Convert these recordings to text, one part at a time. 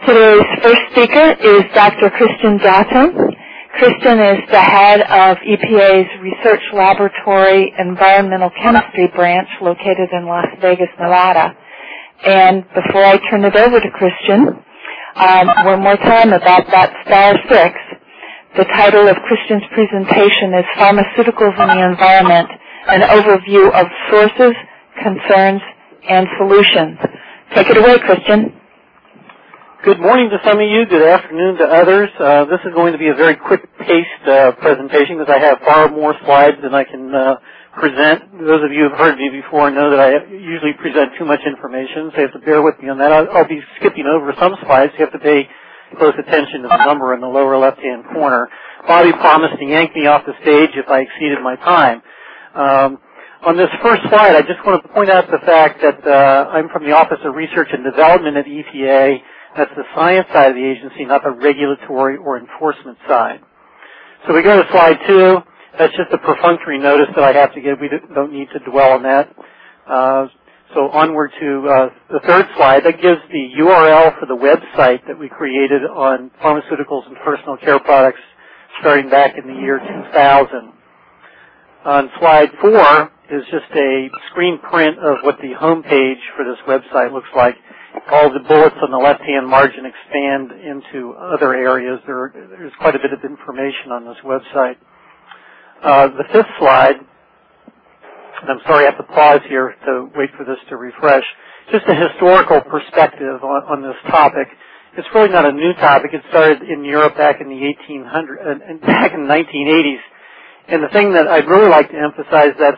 Today's first speaker is Dr. Christian Doughton. Christian is the head of EPA's Research Laboratory Environmental Chemistry branch located in Las Vegas, Nevada. And before I turn it over to Christian, one more time about that star 6. The title of Christian's presentation is Pharmaceuticals in the Environment, an overview of sources, concerns, and solutions. Take it away, Christian. Good morning to some of you. Good afternoon to others. This is going to be a very quick-paced presentation because I have far more slides than I can present. Those of you who have heard me before know that I usually present too much information, so you have to bear with me on that. I'll be skipping over some slides. You have to pay close attention to the number in the lower left-hand corner. Bobby promised to yank me off the stage if I exceeded my time. On this first slide, I just want to point out the fact that I'm from the Office of Research and Development at EPA. That's the science side of the agency, not the regulatory or enforcement side. So we go to slide 2. That's just a perfunctory notice that I have to give. We don't need to dwell on that. So onward to the third slide. That gives the URL for the website that we created on pharmaceuticals and personal care products starting back in the year 2000. On slide 4 is just a screen print of what the home page for this website looks like. All the bullets on the left-hand margin expand into other areas. There's quite a bit of information on this website. The fifth slide, and I'm sorry I have to pause here to wait for this to refresh, just a historical perspective on this topic. It's really not a new topic. It started in Europe back in the 1800s, and back in the 1980s. And the thing that I'd really like to emphasize, that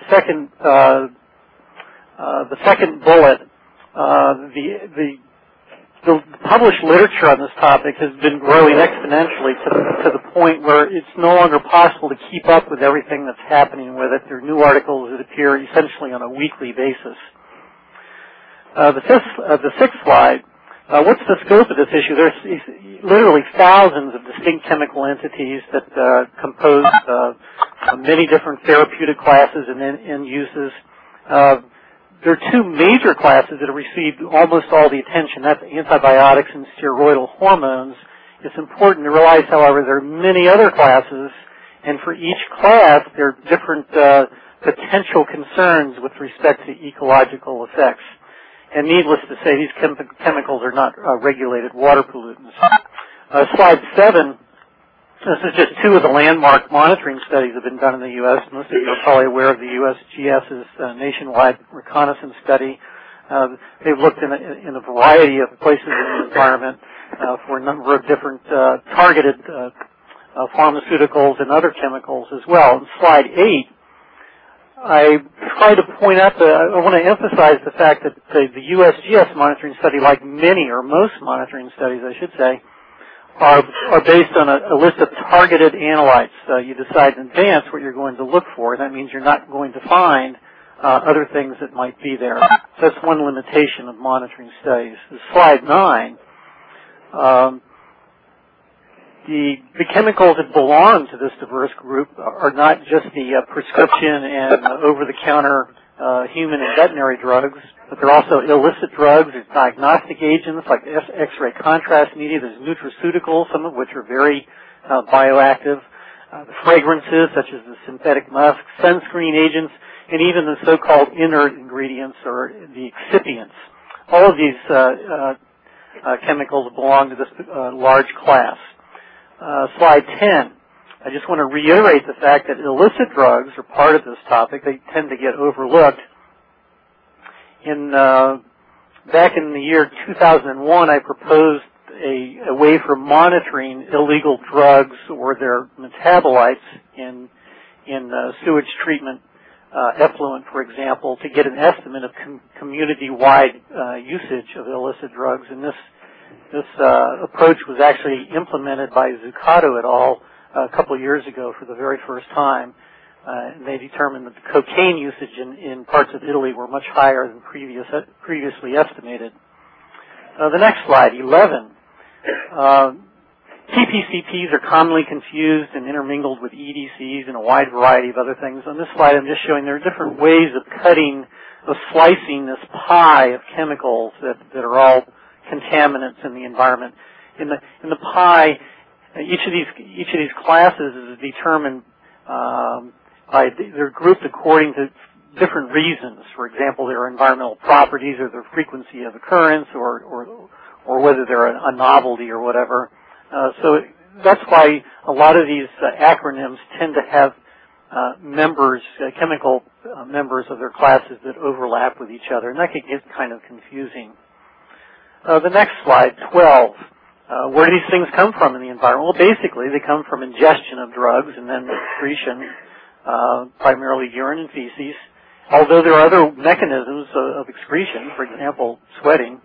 the second bullet, the published literature on this topic has been growing exponentially to the point where it's no longer possible to keep up with everything that's happening with it. There are new articles that appear essentially on a weekly basis. The sixth slide, what's the scope of this issue? There's literally thousands of distinct chemical entities that compose many different therapeutic classes and end uses. There are two major classes that have received almost all the attention. That's antibiotics and steroidal hormones. It's important to realize, however, there are many other classes, and for each class, there are different potential concerns with respect to ecological effects. And needless to say, these chemicals are not regulated water pollutants. Slide 7. This is just two of the landmark monitoring studies that have been done in the U.S. Most of you are probably aware of the USGS's nationwide reconnaissance study. They've looked in a variety of places in the environment for a number of different targeted pharmaceuticals and other chemicals as well. In slide 8, I try to point out I want to emphasize the fact that the USGS monitoring study, like many or most monitoring studies, I should say, are based on a list of targeted analytes. You decide in advance what you're going to look for, and that means you're not going to find other things that might be there. So that's one limitation of monitoring studies. Slide 9. The chemicals that belong to this diverse group are not just the prescription and over-the-counter human and veterinary drugs, but they're also illicit drugs. There's diagnostic agents like X-ray contrast media. There's nutraceuticals, some of which are very bioactive. The fragrances, such as the synthetic musk, sunscreen agents, and even the so-called inert ingredients or the excipients. All of these chemicals belong to this large class. Slide 10. I just want to reiterate the fact that illicit drugs are part of this topic. They tend to get overlooked. Back in the year 2001, I proposed a way for monitoring illegal drugs or their metabolites in sewage treatment effluent, for example, to get an estimate of community-wide usage of illicit drugs. And this approach was actually implemented by Zuccato et al. A couple of years ago for the very first time. And they determined that the cocaine usage in parts of Italy were much higher than previously estimated. The next slide, 11. TPCPs are commonly confused and intermingled with EDCs and a wide variety of other things. On this slide, I'm just showing there are different ways of slicing this pie of chemicals that are all contaminants in the environment. in the pie, each of these classes is determined they're grouped according to different reasons. For example, their environmental properties or their frequency of occurrence, or whether they're a novelty or whatever. So that's why a lot of these acronyms tend to have members, chemical members of their classes that overlap with each other, and that can get kind of confusing. The next slide, 12. Where do these things come from in the environment? Well, basically, they come from ingestion of drugs and then excretion, primarily urine and feces. Although there are other mechanisms of excretion, for example, sweating,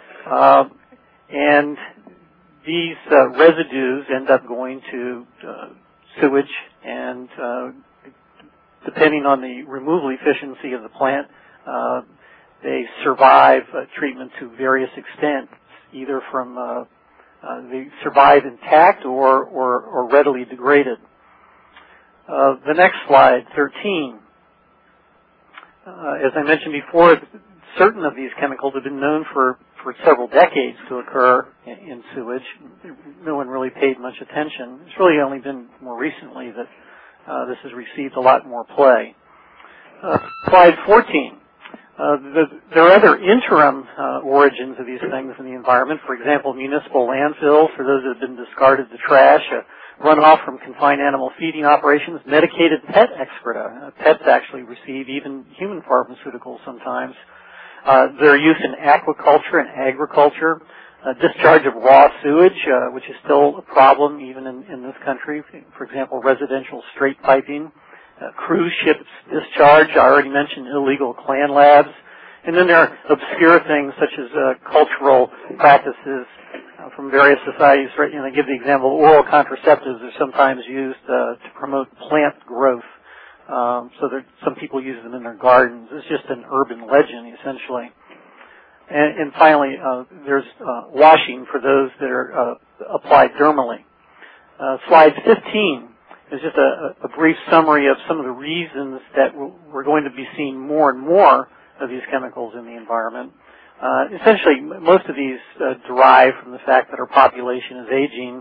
and these residues end up going to sewage, and depending on the removal efficiency of the plant, they survive treatment to various extents, either from they survive intact or readily degraded. The next slide, 13. As I mentioned before, certain of these chemicals have been known for several decades to occur in sewage. No one really paid much attention. It's really only been more recently that this has received a lot more play. Slide 14. There are other interim origins of these things in the environment. For example, municipal landfills, for those that have been discarded to trash, runoff from confined animal feeding operations, medicated pet excreta. Pets actually receive even human pharmaceuticals sometimes. Their use in aquaculture and agriculture. Discharge of raw sewage, which is still a problem even in this country. For example, residential straight piping. Cruise ships discharge. I already mentioned illegal clan labs. And then there are obscure things such as cultural practices from various societies. Right, I give the example, oral contraceptives are sometimes used to promote plant growth. So some people use them in their gardens. It's just an urban legend, essentially. And finally, there's washing for those that are applied dermally. Slide 15 is just a brief summary of some of the reasons that we're going to be seeing more and more of these chemicals in the environment. Essentially, most of these derive from the fact that our population is aging,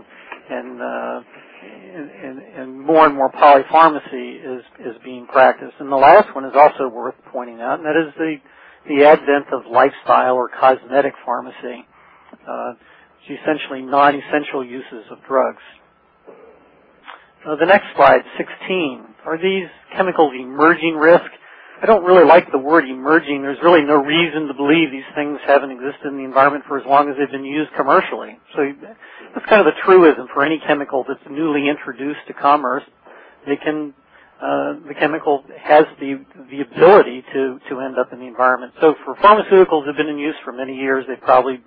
and more and more polypharmacy is being practiced. And the last one is also worth pointing out, and that is the advent of lifestyle or cosmetic pharmacy. It's essentially non-essential uses of drugs. The next slide, 16. Are these chemicals emerging risk? I don't really like the word emerging. There's really no reason to believe these things haven't existed in the environment for as long as they've been used commercially. So that's kind of a truism for any chemical that's newly introduced to commerce. The chemical has the ability to end up in the environment. So for pharmaceuticals that have been in use for many years, it's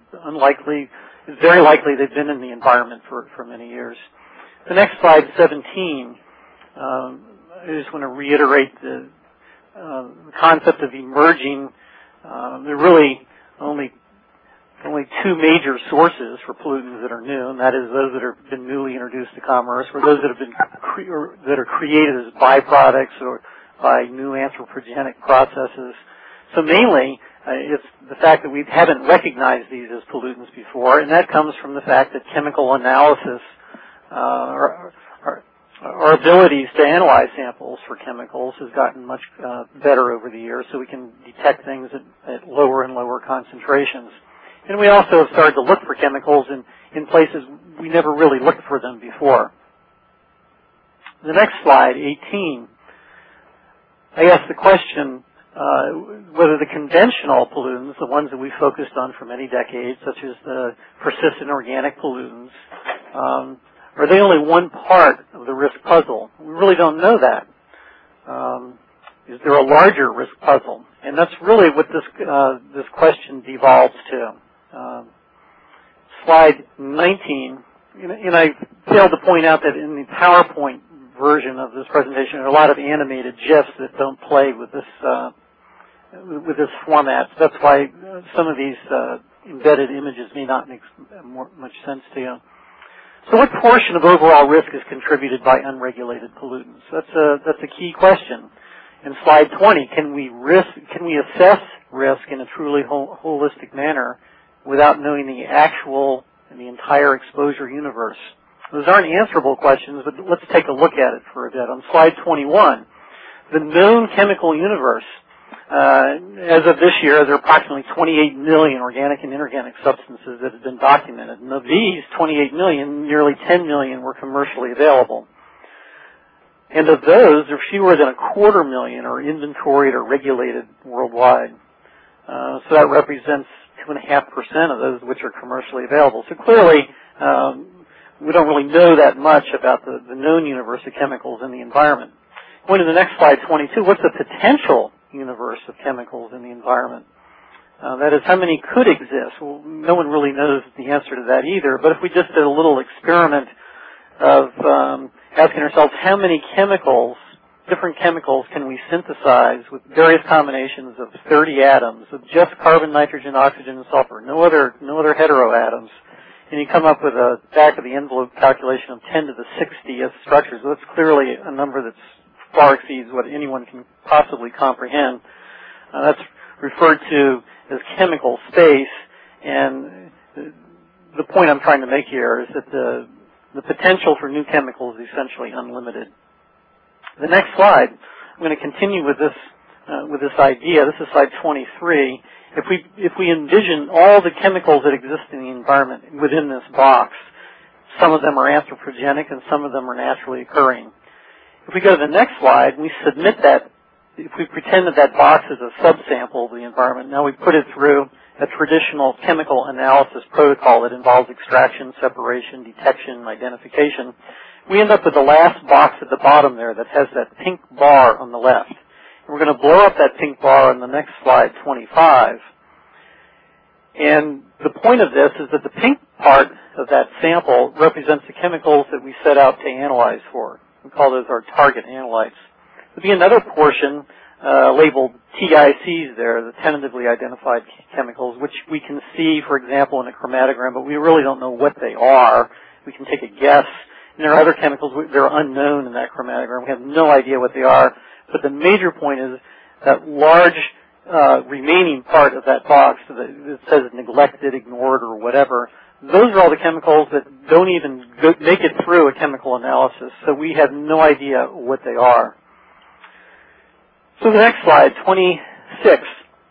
very likely they've been in the environment for many years. The next slide, 17. I just want to reiterate the concept of emerging. There are really only two major sources for pollutants that are new, and that is those that have been newly introduced to commerce, or those that have been that are created as byproducts or by new anthropogenic processes. So mainly, it's the fact that we haven't recognized these as pollutants before, and that comes from the fact that chemical analysis, our abilities to analyze samples for chemicals has gotten much better over the years, so we can detect things at lower and lower concentrations. And we also have started to look for chemicals in places we never really looked for them before. The next slide, 18. I asked the question whether the conventional pollutants, the ones that we focused on for many decades, such as the persistent organic pollutants, are they only one part of the risk puzzle? We really don't know that. Is there a larger risk puzzle? And that's really what this question devolves to. Slide 19, and I failed to point out that in the PowerPoint version of this presentation, there are a lot of animated GIFs that don't play with this format. So that's why some of these embedded images may not make much sense to you. So what portion of overall risk is contributed by unregulated pollutants? That's a key question. In slide 20, can we assess risk in a truly holistic manner without knowing the actual in the entire exposure universe? Those aren't answerable questions, but let's take a look at it for a bit. On slide 21, the known chemical universe, as of this year, there are approximately 28 million organic and inorganic substances that have been documented. And of these 28 million, nearly 10 million were commercially available. And of those, there are fewer than 250,000 are inventoried or regulated worldwide. So that represents 2.5% of those which are commercially available. So clearly, we don't really know that much about the known universe of chemicals in the environment. Going to the next slide, 22, what's the potential universe of chemicals in the environment? That is, how many could exist? Well, no one really knows the answer to that either, but if we just did a little experiment of asking ourselves how many chemicals, different chemicals, can we synthesize with various combinations of 30 atoms of just carbon, nitrogen, oxygen, and sulfur, no other heteroatoms, and you come up with a back-of-the-envelope calculation of 10 to the 60th structures. So that's clearly a number that far exceeds what anyone can possibly comprehend. That's referred to as chemical space, and the point I'm trying to make here is that the potential for new chemicals is essentially unlimited. The next slide, I'm going to continue with this idea. This is slide 23. If we envision all the chemicals that exist in the environment within this box, some of them are anthropogenic and some of them are naturally occurring. If we go to the next slide, we submit that. If we pretend that box is a subsample of the environment, now we put it through a traditional chemical analysis protocol that involves extraction, separation, detection, identification. We end up with the last box at the bottom there that has that pink bar on the left. And we're going to blow up that pink bar on the next slide, 25. And the point of this is that the pink part of that sample represents the chemicals that we set out to analyze for. We call those our target analytes. There'll be another portion labeled TICs there, the tentatively identified chemicals, which we can see, for example, in a chromatogram, but we really don't know what they are. We can take a guess. And there are other chemicals that are unknown in that chromatogram. We have no idea what they are. But the major point is that large remaining part of that box that says neglected, ignored, or whatever, those are all the chemicals that don't even make it through a chemical analysis. So we have no idea what they are. So the next slide, 26.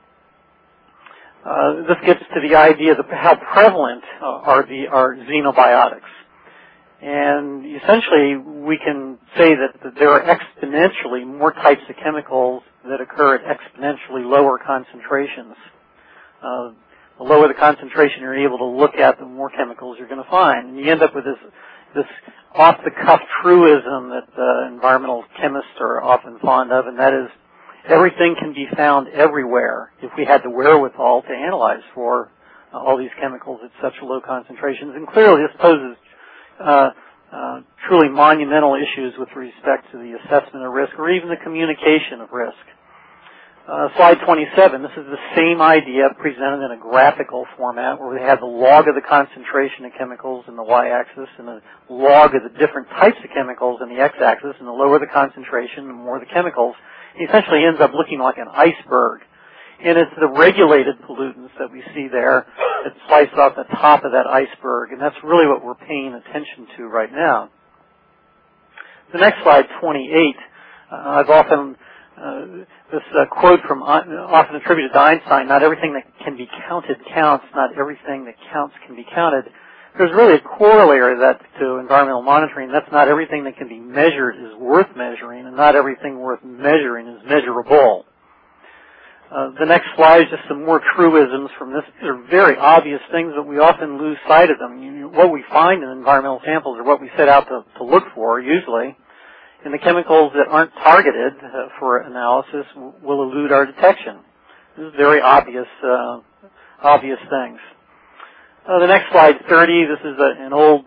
This gets to the idea of how prevalent are xenobiotics. And essentially, we can say that there are exponentially more types of chemicals that occur at exponentially lower concentrations. The lower the concentration you're able to look at, the more chemicals you're going to find. And you end up with this off-the-cuff truism that environmental chemists are often fond of, and that is, everything can be found everywhere if we had the wherewithal to analyze for all these chemicals at such low concentrations. And clearly this poses truly monumental issues with respect to the assessment of risk or even the communication of risk. Slide 27, this is the same idea presented in a graphical format where we have the log of the concentration of chemicals in the y-axis and the log of the different types of chemicals in the x-axis, and the lower the concentration, the more the chemicals. It essentially ends up looking like an iceberg. And it's the regulated pollutants that we see there that slice off the top of that iceberg, and that's really what we're paying attention to right now. The next slide, 28, I've often, this quote from often attributed to Einstein, not everything that can be counted counts, not everything that counts can be counted. There's really a corollary to that to environmental monitoring. That's not everything that can be measured is worth measuring, and not everything worth measuring is measurable. The next slide is just some more truisms from this. These are very obvious things, but we often lose sight of them. What we find in environmental samples are what we set out to look for, usually. And the chemicals that aren't targeted for analysis will elude our detection. This is very obvious things. The next slide, 30, this is an old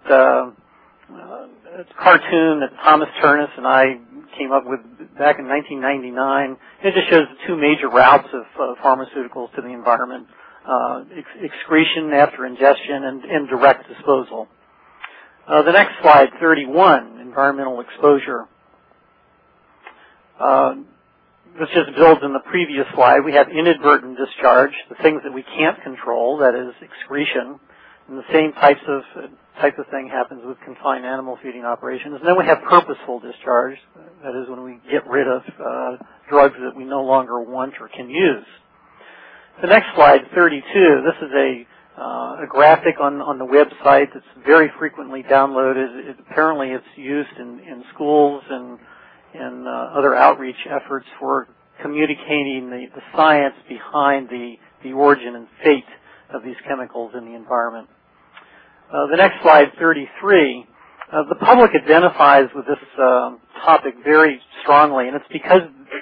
cartoon that Thomas Turnus and I came up with back in 1999. It just shows the two major routes of pharmaceuticals to the environment, excretion after ingestion and direct disposal. The next slide, 31, environmental exposure. This just builds on the previous slide. We have inadvertent discharge, the things that we can't control, that is excretion. And the same type of thing happens with confined animal feeding operations. And then we have purposeful discharge. That is when we get rid of drugs that we no longer want or can use. The next slide, 32, this is a graphic on the website that's very frequently downloaded. Apparently it's used in schools and in other outreach efforts for communicating the science behind the origin and fate of these chemicals in the environment. The next slide, 33, the public identifies with this topic very strongly, and it's because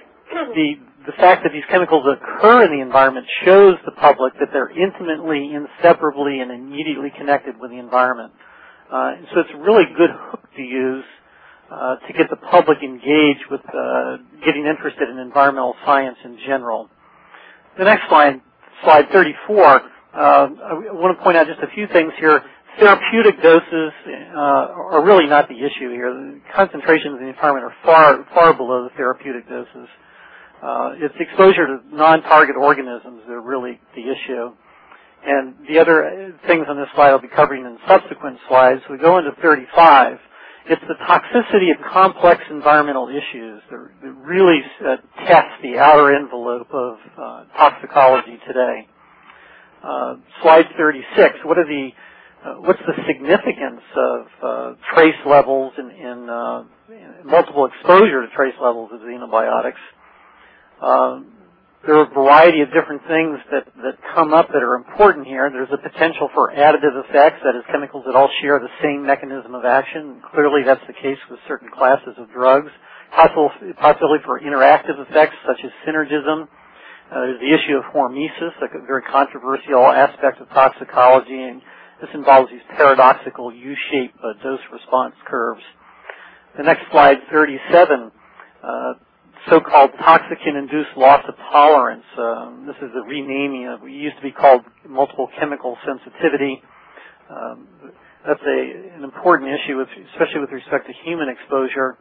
the fact that these chemicals occur in the environment shows the public that they're intimately, inseparably, and immediately connected with the environment. So it's a really good hook to use to get the public engaged with getting interested in environmental science in general. The next slide, slide 34, I want to point out just a few things here. Therapeutic doses are really not the issue here. The concentrations in the environment are far below the therapeutic doses. It's exposure to non-target organisms that are really the issue. And the other things on this slide I'll be covering in subsequent slides. We go into 35. It's the toxicity of complex environmental issues that really test the outer envelope of toxicology today. Slide 36. What's the significance of trace levels in multiple exposure to trace levels of xenobiotics? There are a variety of different things that come up that are important here. There's a potential for additive effects, that is, chemicals that all share the same mechanism of action. Clearly, that's the case with certain classes of drugs. Possibility for interactive effects, such as synergism. There's the issue of hormesis, a very controversial aspect of toxicology, and this involves these paradoxical U-shaped dose-response curves. The next slide, 37. So-called toxicant-induced loss of tolerance. This is the renaming of what used to be called multiple chemical sensitivity. That's an important issue, especially with respect to human exposure.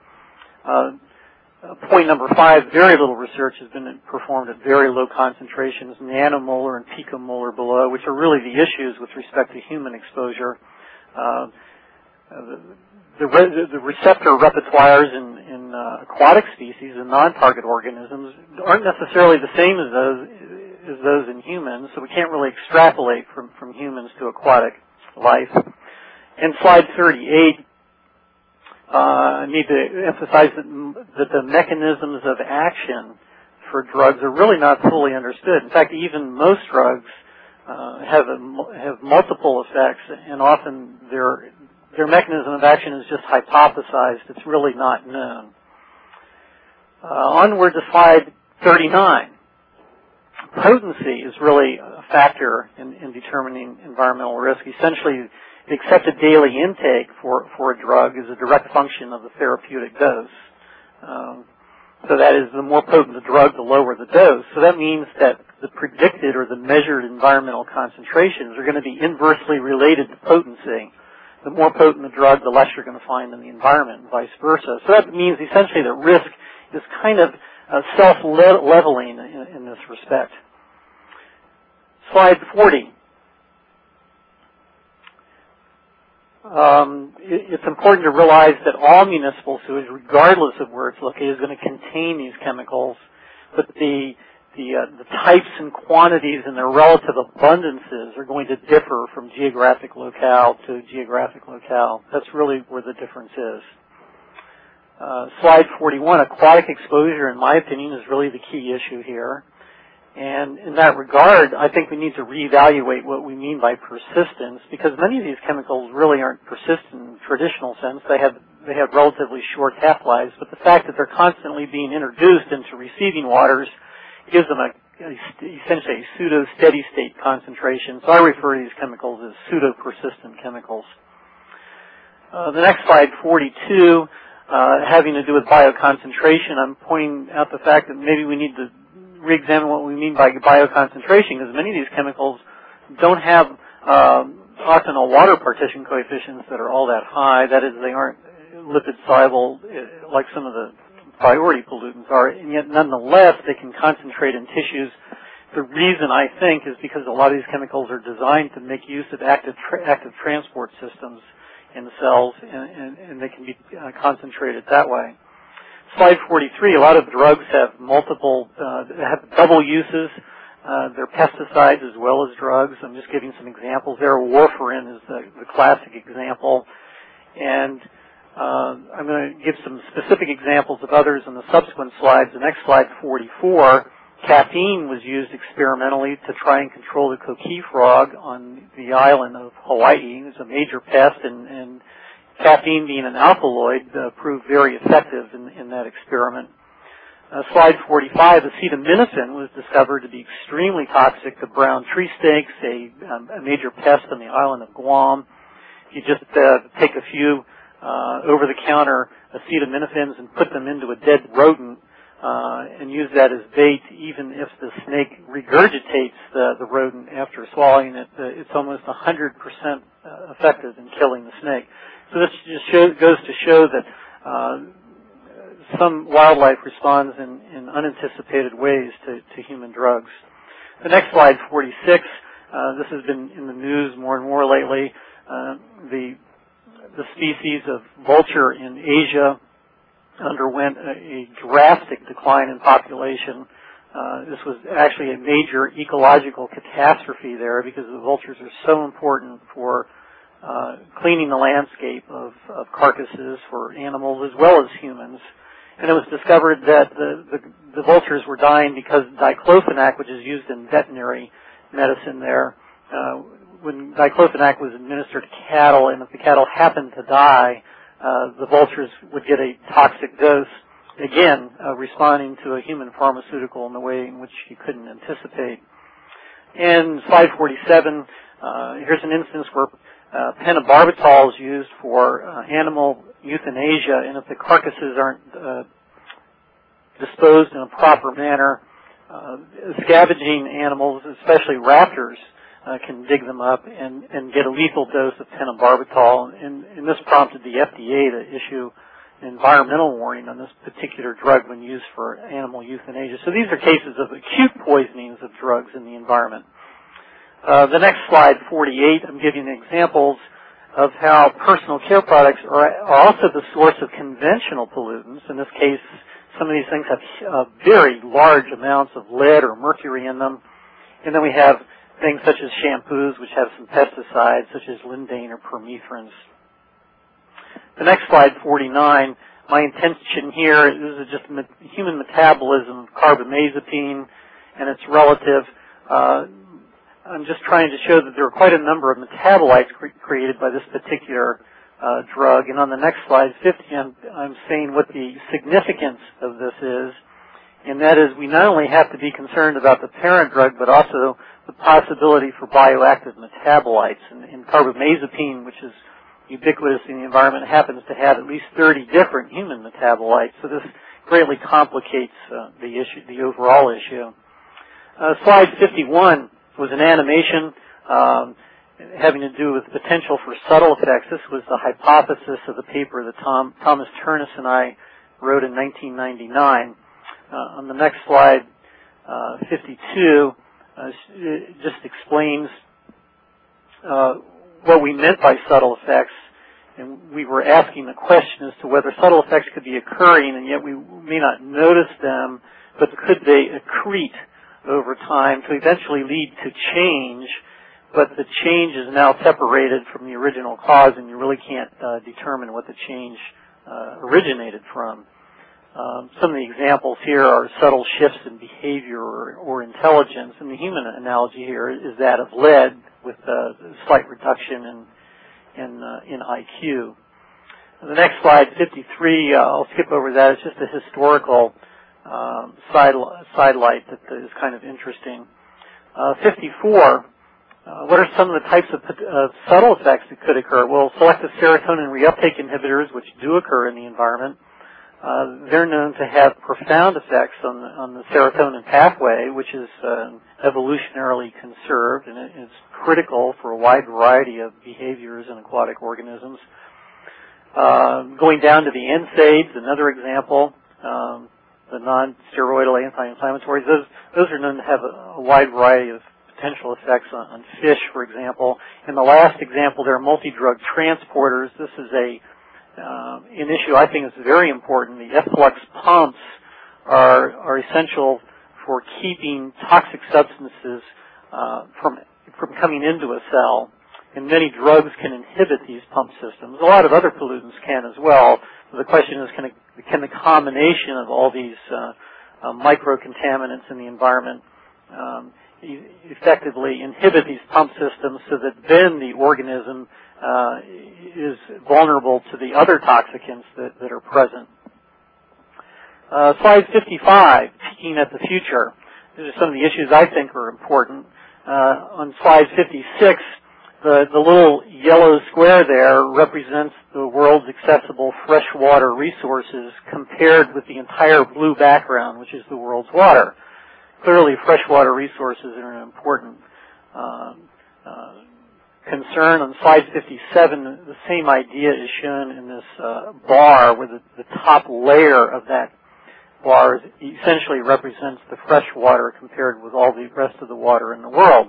Point number 5, very little research has been performed at very low concentrations, nanomolar and picomolar below, which are really the issues with respect to human exposure. The receptor repertoires in aquatic species and non-target organisms aren't necessarily the same as those in humans, so we can't really extrapolate from humans to aquatic life. And slide 38, I need to emphasize that the mechanisms of action for drugs are really not fully understood. In fact, even most drugs have multiple effects, and often their mechanism of action is just hypothesized. It's really not known. Onward to slide 39. Potency is really a factor in determining environmental risk. Essentially, the accepted daily intake for a drug is a direct function of the therapeutic dose. So that is, the more potent the drug, the lower the dose. So that means that the predicted or the measured environmental concentrations are going to be inversely related to potency. The more potent the drug, the less you're going to find in the environment, and vice versa. So that means essentially that risk is kind of self-leveling in this respect. Slide 40. It's important to realize that all municipal sewage, regardless of where it's located, is going to contain these chemicals, but the types and quantities and their relative abundances are going to differ from geographic locale to geographic locale. That's really where the difference is. Slide 41, aquatic exposure, in my opinion, is really the key issue here. And in that regard, I think we need to reevaluate what we mean by persistence, because many of these chemicals really aren't persistent in the traditional sense. They have relatively short half-lives, but the fact that they're constantly being introduced into receiving waters gives them essentially a pseudo-steady-state concentration. So I refer to these chemicals as pseudo-persistent chemicals. The next slide, 42, having to do with bioconcentration. I'm pointing out the fact that maybe we need to re-examine what we mean by bioconcentration, because many of these chemicals don't have often a water partition coefficients that are all that high. That is, they aren't lipid soluble like some of the priority pollutants are, and yet nonetheless they can concentrate in tissues The reason, I think, is because a lot of these chemicals are designed to make use of active transport systems in the cells, and they can be concentrated that way. Slide 43, a lot of drugs have have double uses. They're pesticides as well as drugs. I'm just giving some examples there. Warfarin is the classic example. And I'm going to give some specific examples of others in the subsequent slides. The next slide, 44, caffeine was used experimentally to try and control the coqui frog on the island of Hawaii. It's a major pest, and caffeine being an alkaloid proved very effective in that experiment. Slide 45, acetaminophen was discovered to be extremely toxic to brown tree snakes, a major pest on the island of Guam. You just take a few over-the-counter acetaminophens and put them into a dead rodent and use that as bait. Even if the snake regurgitates the rodent after swallowing it, it's almost 100% effective in killing the snake. So this just goes to show that some wildlife responds in unanticipated ways to human drugs. The next slide, 46, this has been in the news more and more lately. The species of vulture in Asia underwent a drastic decline in population. This was actually a major ecological catastrophe there because the vultures are so important for cleaning the landscape of carcasses for animals as well as humans. And it was discovered that the vultures were dying because diclofenac, which is used in veterinary medicine there, when diclofenac was administered to cattle, and if the cattle happened to die, the vultures would get a toxic dose, again, responding to a human pharmaceutical in the way in which you couldn't anticipate. And slide 47, here's an instance where pentobarbital is used for animal euthanasia, and if the carcasses aren't disposed in a proper manner, scavenging animals, especially raptors, can dig them up and get a lethal dose of pentobarbital, and this prompted the FDA to issue an environmental warning on this particular drug when used for animal euthanasia. So these are cases of acute poisonings of drugs in the environment. The next slide, 48, I'm giving examples of how personal care products are also the source of conventional pollutants. In this case, some of these things have very large amounts of lead or mercury in them. And then we have things such as shampoos, which have some pesticides, such as lindane or permethrins. The next slide, 49, my intention here, this is just human metabolism, carbamazepine, and its relative. I'm just trying to show that there are quite a number of metabolites created by this particular drug. And on the next slide, 50, I'm saying what the significance of this is, and that is we not only have to be concerned about the parent drug, but also the possibility for bioactive metabolites. And carbamazepine, which is ubiquitous in the environment, happens to have at least 30 different human metabolites. So this greatly complicates the overall issue. Slide 51 was an animation having to do with potential for subtle effects. This was the hypothesis of the paper that Thomas Turnus and I wrote in 1999. On the next slide, 52, it just explains what we meant by subtle effects. And we were asking the question as to whether subtle effects could be occurring, and yet we may not notice them, but could they accrete over time to eventually lead to change, but the change is now separated from the original cause, and you really can't determine what the change originated from. Some of the examples here are subtle shifts in behavior or intelligence, and the human analogy here is that of lead with a slight reduction in IQ. The next slide, 53, I'll skip over that. It's just a historical sidelight that is kind of interesting. 54, what are some of the types of subtle effects that could occur? Well, selective serotonin reuptake inhibitors, which do occur in the environment, they're known to have profound effects on the serotonin pathway, which is evolutionarily conserved, and it's critical for a wide variety of behaviors in aquatic organisms. Going down to the NSAIDs, another example. the non-steroidal anti-inflammatories. Those are known to have a wide variety of potential effects on fish, for example. In the last example, there are multi-drug transporters. This is an issue I think is very important. The efflux pumps are essential for keeping toxic substances from coming into a cell. And many drugs can inhibit these pump systems. A lot of other pollutants can as well. So the question is, can the combination of all these microcontaminants in the environment effectively inhibit these pump systems so that then the organism is vulnerable to the other toxicants that are present. Slide 55, peeking at the future. These are some of the issues I think are important. On slide 56, the little yellow square there represents the world's accessible freshwater resources compared with the entire blue background, which is the world's water. Clearly, freshwater resources are an important concern. On slide 57, the same idea is shown in this bar, where the top layer of that bar essentially represents the fresh water compared with all the rest of the water in the world.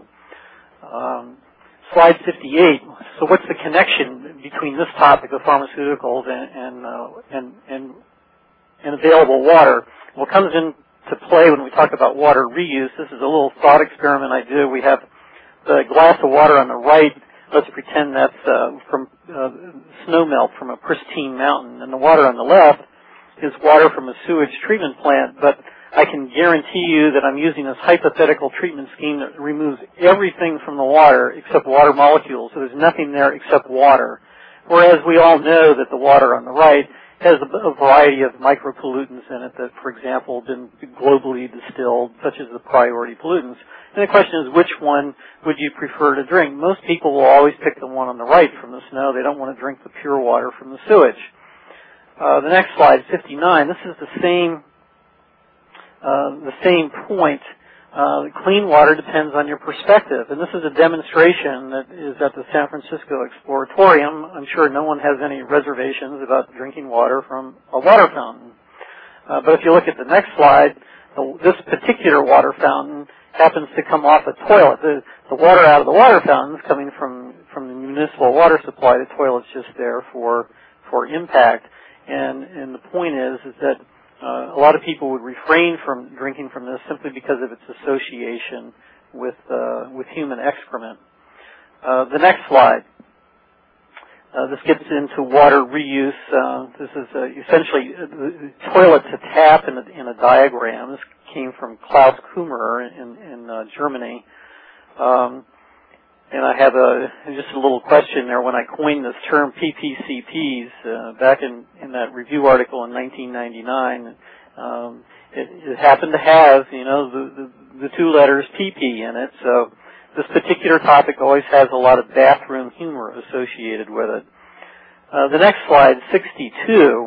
Slide 58. So what's the connection between this topic of pharmaceuticals and available water? Well, it comes into play when we talk about water reuse. This is a little thought experiment I do. We have the glass of water on the right. Let's pretend that's from snow melt from a pristine mountain. And the water on the left is water from a sewage treatment plant. But I can guarantee you that I'm using this hypothetical treatment scheme that removes everything from the water except water molecules. So there's nothing there except water. Whereas we all know that the water on the right has a variety of micropollutants in it that, for example, have been globally distilled, such as the priority pollutants. And the question is, which one would you prefer to drink? Most people will always pick the one on the right from the snow. They don't want to drink the pure water from the sewage. The next slide, 59, this is the same point. Clean water depends on your perspective. And this is a demonstration that is at the San Francisco Exploratorium. I'm sure no one has any reservations about drinking water from a water fountain. But if you look at the next slide, this particular water fountain happens to come off a toilet. The water out of the water fountain is coming from the municipal water supply. The toilet's just there for impact. And the point is that a lot of people would refrain from drinking from this simply because of its association with human excrement. The next slide. This gets into water reuse. This is essentially toilet to tap in a diagram. This came from Klaus Kummerer in Germany. And I have just a little question there. When I coined this term PPCPs back in that review article in 1999, it happened to have, the two letters PP in it. So this particular topic always has a lot of bathroom humor associated with it. The next slide, 62,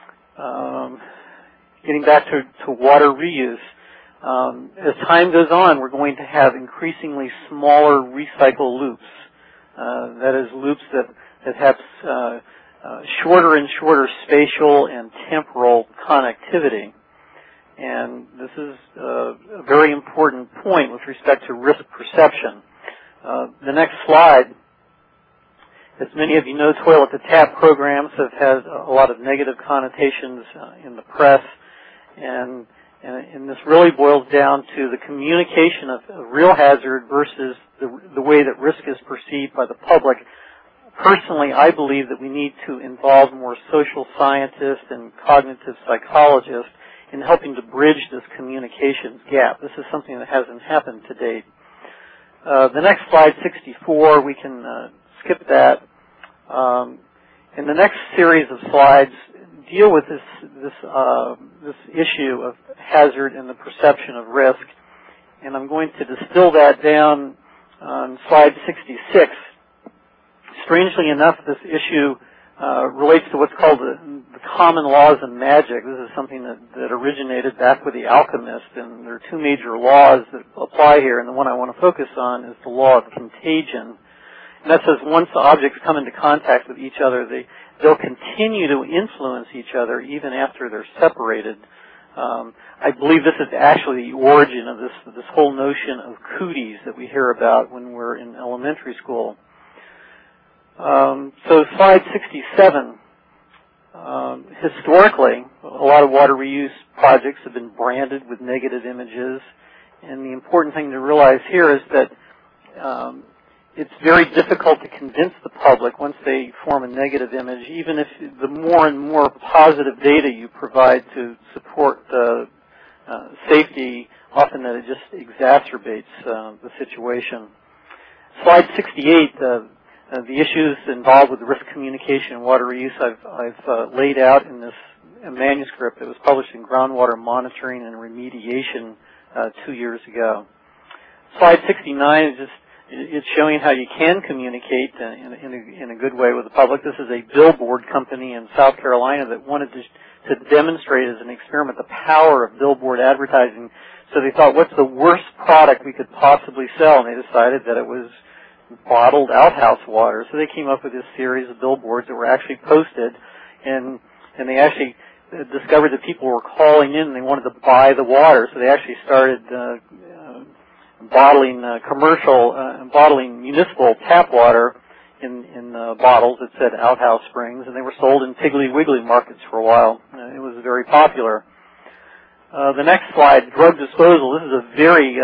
getting back to water reuse. As time goes on, we're going to have increasingly smaller recycle loops. That is, loops that have shorter and shorter spatial and temporal connectivity. And this is a very important point with respect to risk perception. The next slide. As many of you know, toilet-to-tap programs have had a lot of negative connotations in the press, and this really boils down to the communication of real hazard versus the way that risk is perceived by the public. Personally, I believe that we need to involve more social scientists and cognitive psychologists in helping to bridge this communications gap. This is something that hasn't happened to date. The next slide, 64, we can skip that. In the next series of slides, deal with this issue of hazard and the perception of risk, and I'm going to distill that down on slide 66. Strangely enough, this issue relates to what's called the common laws of magic. This is something that originated back with the alchemists, and there are two major laws that apply here, and the one I want to focus on is the law of contagion. And that says once the objects come into contact with each other, they'll continue to influence each other even after they're separated. I believe this is actually the origin of this whole notion of cooties that we hear about when we're in elementary school. So slide 67. Historically, a lot of water reuse projects have been branded with negative images, and the important thing to realize here is that it's very difficult to convince the public once they form a negative image, even if the more and more positive data you provide to support safety, often that it just exacerbates the situation. Slide 68, the issues involved with risk communication and water reuse I've laid out in this manuscript that was published in Groundwater Monitoring and Remediation 2 years ago. Slide 69 is it's showing how you can communicate in a good way with the public. This is a billboard company in South Carolina that wanted to demonstrate as an experiment the power of billboard advertising. So they thought, what's the worst product we could possibly sell? And they decided that it was bottled outhouse water. So they came up with this series of billboards that were actually posted, and they actually discovered that people were calling in and they wanted to buy the water. So they actually started bottling bottling municipal tap water in bottles that said Outhouse Springs, and they were sold in Piggly Wiggly markets for a while. It was very popular. The next slide, drug disposal. This is a very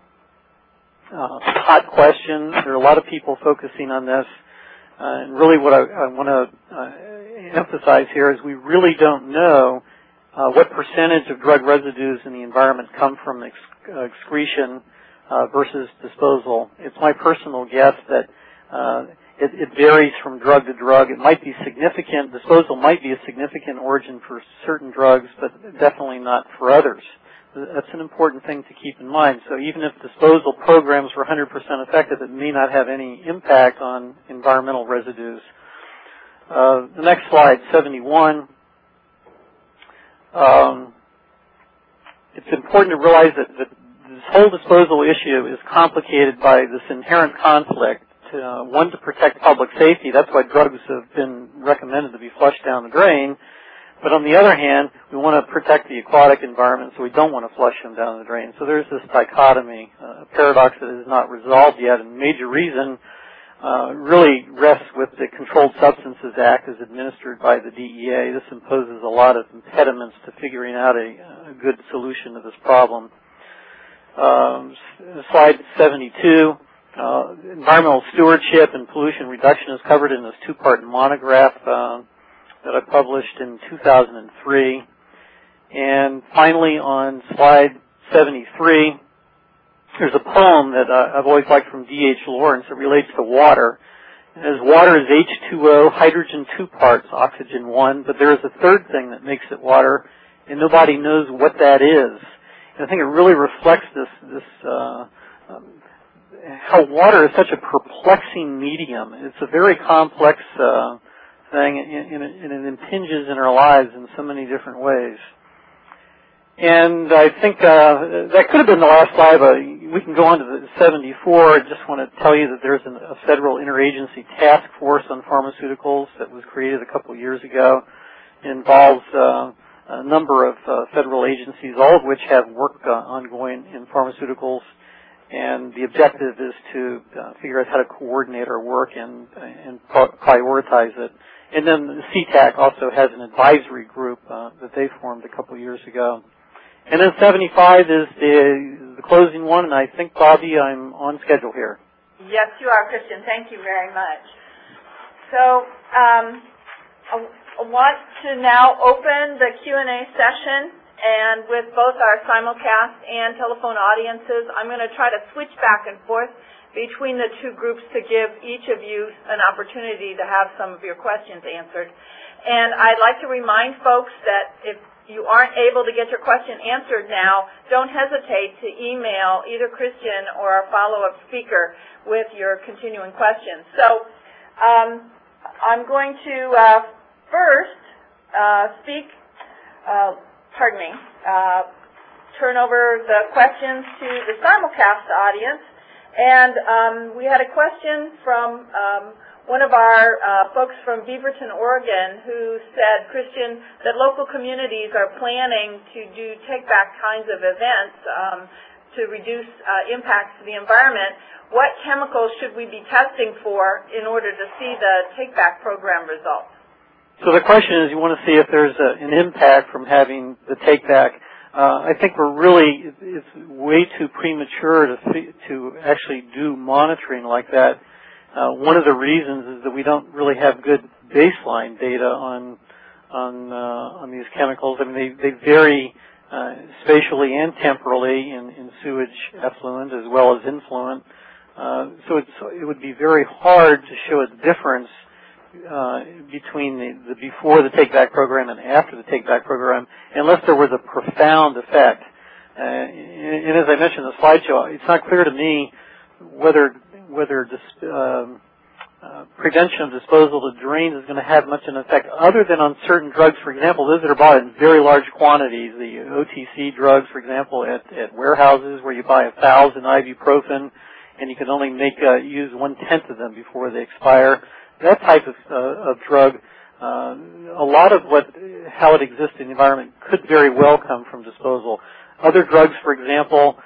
hot question. There are a lot of people focusing on this, and really what I want to emphasize here is we really don't know what percentage of drug residues in the environment come from excretion versus disposal. It's my personal guess that it varies from drug to drug. It might be significant. Disposal might be a significant origin for certain drugs, but definitely not for others. That's an important thing to keep in mind. So even if disposal programs were 100% effective, it may not have any impact on environmental residues. The next slide, 71. It's important to realize that this whole disposal issue is complicated by this inherent conflict. One, to protect public safety. That's why drugs have been recommended to be flushed down the drain. But on the other hand, we want to protect the aquatic environment, so we don't want to flush them down the drain. So there's this dichotomy, a paradox that is not resolved yet. And the major reason really rests with the Controlled Substances Act as administered by the DEA. This imposes a lot of impediments to figuring out a good solution to this problem. Slide 72. Environmental stewardship and pollution reduction is covered in this two-part monograph that I published in 2003. And finally, on slide 73, there's a poem that I've always liked from D.H. Lawrence that relates to water. It says, water is H2O, hydrogen 2 parts, oxygen 1, but there is a third thing that makes it water, and nobody knows what that is. And I think it really reflects how water is such a perplexing medium. It's a very complex thing, and it impinges in our lives in so many different ways. And I think that could have been the last slide, but we can go on to the 74. I just want to tell you that there's a federal interagency task force on pharmaceuticals that was created a couple of years ago. It involves a number of federal agencies, all of which have work ongoing in pharmaceuticals. And the objective is to figure out how to coordinate our work and prioritize it. And then the CTAC also has an advisory group that they formed a couple of years ago. And then 75 is the closing one, and I think, Bobby, I'm on schedule here. Yes, you are, Christian. Thank you very much. So I want to now open the Q&A session. And with both our simulcast and telephone audiences, I'm going to try to switch back and forth between the two groups to give each of you an opportunity to have some of your questions answered. And I'd like to remind folks that if you aren't able to get your question answered now, don't hesitate to email either Christian or our follow-up speaker with your continuing questions. So I'm going to first turn over the questions to the simulcast audience. And we had a question from one of our folks from Beaverton, Oregon, who said, Christian, that local communities are planning to do take-back kinds of events to reduce impacts to the environment. What chemicals should we be testing for in order to see the take-back program results? So the question is, you want to see if there's an impact from having the take-back. I think it's way too premature to actually do monitoring like that. One of the reasons is that we don't really have good baseline data on these chemicals. I mean, they vary spatially and temporally in sewage effluent as well as influent. So it would be very hard to show a difference between the before the take-back program and after the take-back program, unless there was a profound effect. And as I mentioned in the slideshow, it's not clear to me whether prevention of disposal to drains is going to have much of an effect other than on certain drugs, for example, those that are bought in very large quantities, the OTC drugs, for example, at warehouses where you buy 1,000 ibuprofen and you can only use 1/10 of them before they expire. That type of drug, a lot of how it exists in the environment could very well come from disposal. Other drugs, for example,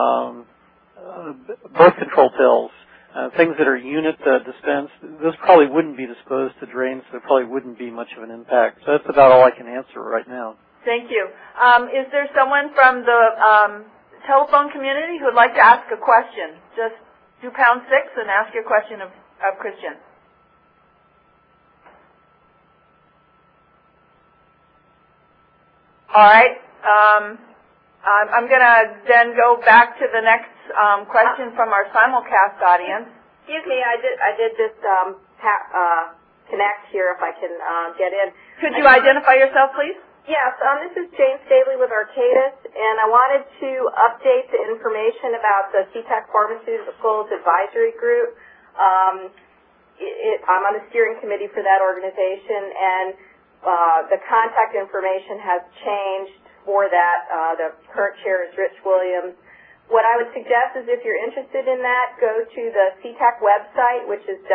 birth control pills, things that are unit dispensed, those probably wouldn't be disposed to drains, so there probably wouldn't be much of an impact. So that's about all I can answer right now. Thank you. Is there someone from the telephone community who would like to ask a question? Just do #6 and ask your question of Christian. All right. I'm going to then go back to the next question from our simulcast audience. Excuse me, I did just connect here if I can get in. Could you identify yourself, please? Yes, this is Jane Staley with Arcadis, and I wanted to update the information about the CTAC Pharmaceuticals Advisory Group. I'm on the steering committee for that organization, and the contact information has changed for that. The current chair is Rich Williams. What I would suggest is if you're interested in that, go to the CTAC website, which is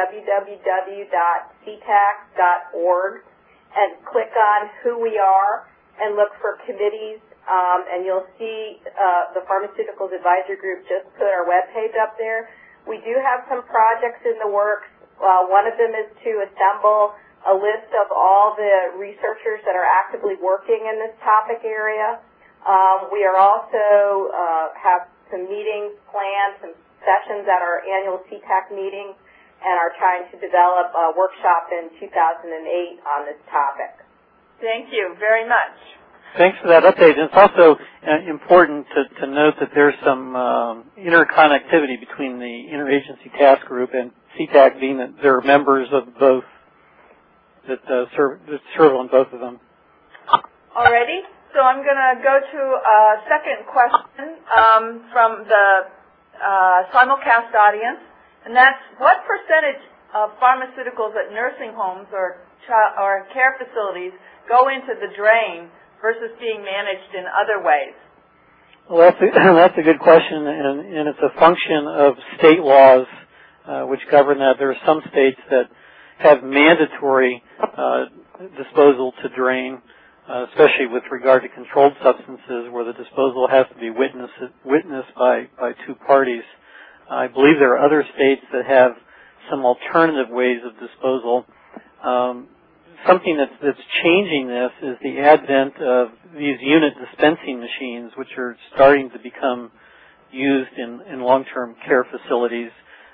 www.ctac.org, and click on who we are and look for committees, and you'll see the Pharmaceuticals Advisory Group just put our webpage up there. We do have some projects in the works. One of them is to assemble a list of all the researchers that are actively working in this topic area. We are also have some meetings planned, some sessions at our annual CTAC meetings, and are trying to develop a workshop in 2008 on this topic. Thank you very much. Thanks for that update. And it's also important to note that there's some interconnectivity between the Interagency Task Group and CTAC, being that there are members of both that serve on both of them. Alrighty. So I'm going to go to a second question from the simulcast audience, and that's what percentage of pharmaceuticals at nursing homes or care facilities go into the drain versus being managed in other ways? Well, that's a good question, and it's a function of state laws which govern that. There are some states that have mandatory disposal to drain, especially with regard to controlled substances, where the disposal has to be witnessed by two parties. I believe there are other states that have some alternative ways of disposal. Something that's changing this is the advent of these unit dispensing machines, which are starting to become used in long-term care facilities,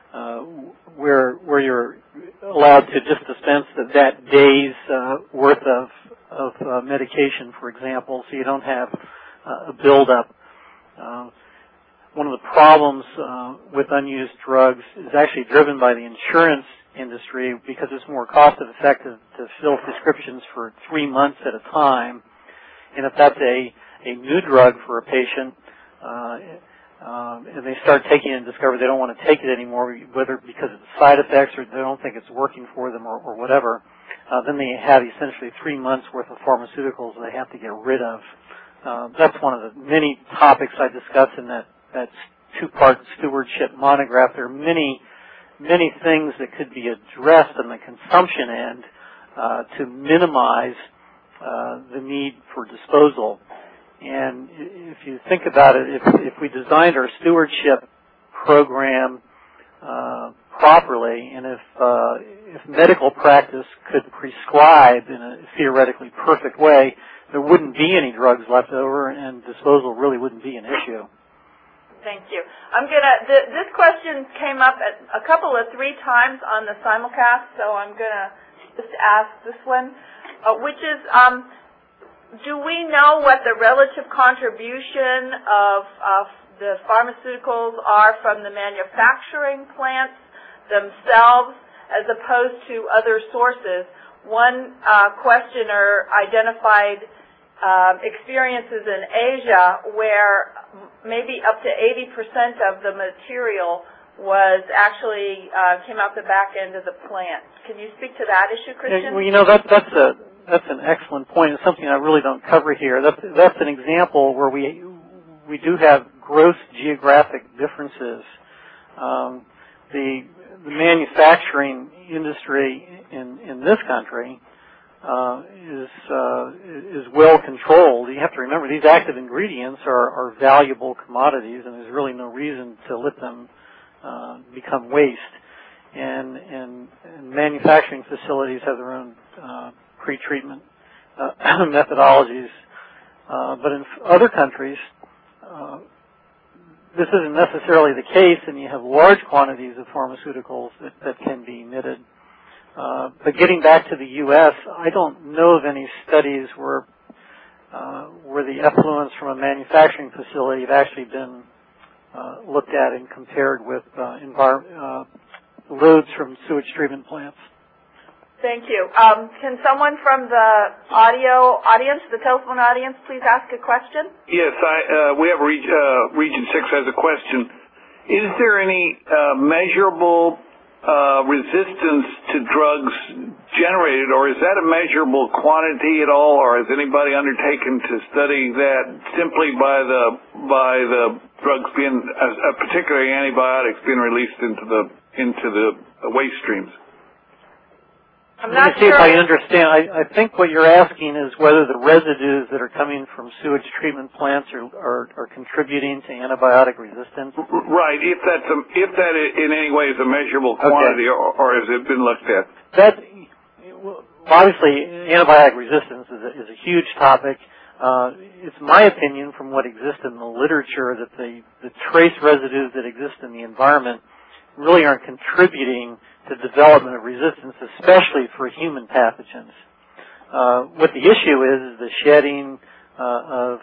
where you're allowed to just dispense that day's worth of medication, for example, so you don't have a buildup. One of the problems with unused drugs is actually driven by the insurance industry, because it's more cost-effective to fill prescriptions for 3 months at a time. And if that's a new drug for a patient, and they start taking it and discover they don't want to take it anymore, whether because of the side effects or they don't think it's working for them or whatever, then they have essentially 3 months worth of pharmaceuticals they have to get rid of. That's one of the many topics I discuss in that two-part stewardship monograph. There are many many things that could be addressed on the consumption end to minimize the need for disposal. And if you think about it, if we designed our stewardship program properly, and if medical practice could prescribe in a theoretically perfect way, there wouldn't be any drugs left over, and disposal really wouldn't be an issue. Thank you. This question came up a couple of 3 times on the simulcast, so I'm gonna just ask this one, which is, do we know what the relative contribution of the pharmaceuticals are from the manufacturing plants themselves as opposed to other sources? One questioner identified experiences in Asia where maybe up to 80% of the material was actually came out the back end of the plant. Can you speak to that issue, Christian? Well, that's an excellent point. It's something I really don't cover here. That's an example where we do have gross geographic differences. The manufacturing industry in this country is well controlled. You have to remember these active ingredients are valuable commodities, and there's really no reason to let them become waste. And manufacturing facilities have their own pre-treatment methodologies. But in other countries, this isn't necessarily the case, and you have large quantities of pharmaceuticals that can be emitted. But getting back to the U.S., I don't know of any studies where the effluents from a manufacturing facility have actually been looked at and compared with loads from sewage treatment plants. Thank you. Can someone from the audio audience, the telephone audience, please ask a question? Yes, we have Region 6 has a question. Is there any measurable resistance to drugs generated, or is that a measurable quantity at all, or has anybody undertaken to study that simply by the drugs being, particularly antibiotics, being released into the waste streams? I'm Let me not see sure. if I understand. I think what you're asking is whether the residues that are coming from sewage treatment plants are contributing to antibiotic resistance. Right. If that in any way is a measurable quantity, okay, or has it been looked at? Obviously, antibiotic resistance is a huge topic. It's my opinion, from what exists in the literature, that the trace residues that exist in the environment really aren't contributing to development of resistance, especially for human pathogens. What the issue is the shedding of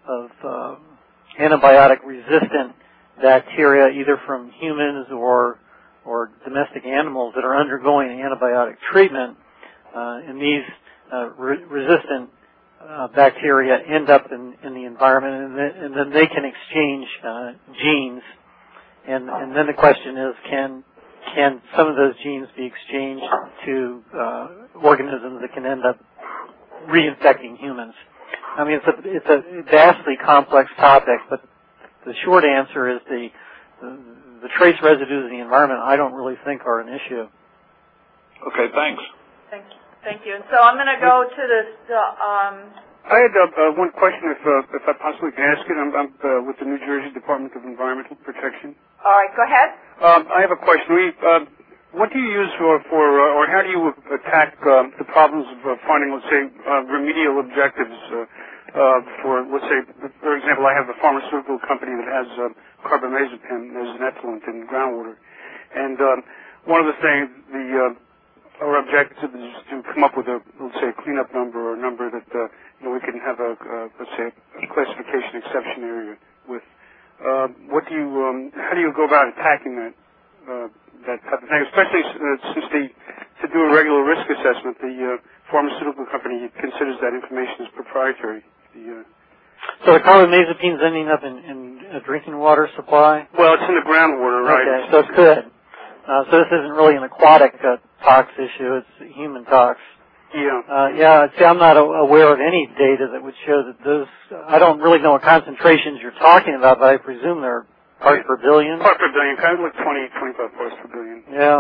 antibiotic-resistant bacteria, either from humans or domestic animals that are undergoing antibiotic treatment, and these resistant bacteria end up in the environment, and then they can exchange genes. And then the question is, can some of those genes be exchanged to organisms that can end up reinfecting humans? I mean, it's a vastly complex topic, but the short answer is the trace residues in the environment I don't really think are an issue. Okay, thanks. Thank you. And so I'm going to go to this. I had one question, if I possibly can ask it. I'm with the New Jersey Department of Environmental Protection. All right, go ahead. I have a question. What do you use or how do you attack the problems of finding, let's say, remedial objectives for, let's say, for example, I have a pharmaceutical company that has carbamazepine as an effluent in groundwater, and one of the things our objective is to come up with a, let's say, a cleanup number or a number that we can have let's say, a classification exception area with. How do you go about attacking that type of thing? Especially since to do a regular risk assessment, the pharmaceutical company considers that information as proprietary. So the carbamazepine is ending up in a drinking water supply? Well, it's in the groundwater, right? Okay, so it's good. So this isn't really an aquatic tox issue; it's human tox. Yeah. See, I'm not aware of any data that would show that those. I don't really know what concentrations you're talking about, but I presume they're Parts per billion? Parts per billion, kind of like 20, 25 parts per billion. Yeah.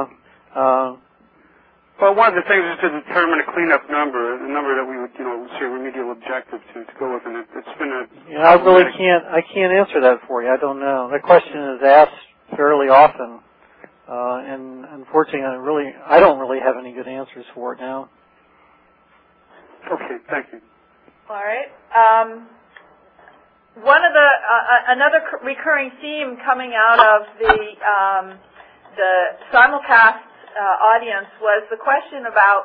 Well, one of the things is to determine a cleanup number, the number that we would, say remedial objective to go with, and it's been a... Yeah, I can't answer that for you. I don't know. That question is asked fairly often, and unfortunately, I don't really have any good answers for it now. Okay, thank you. All right. One of the another recurring theme coming out of the simulcast audience was the question about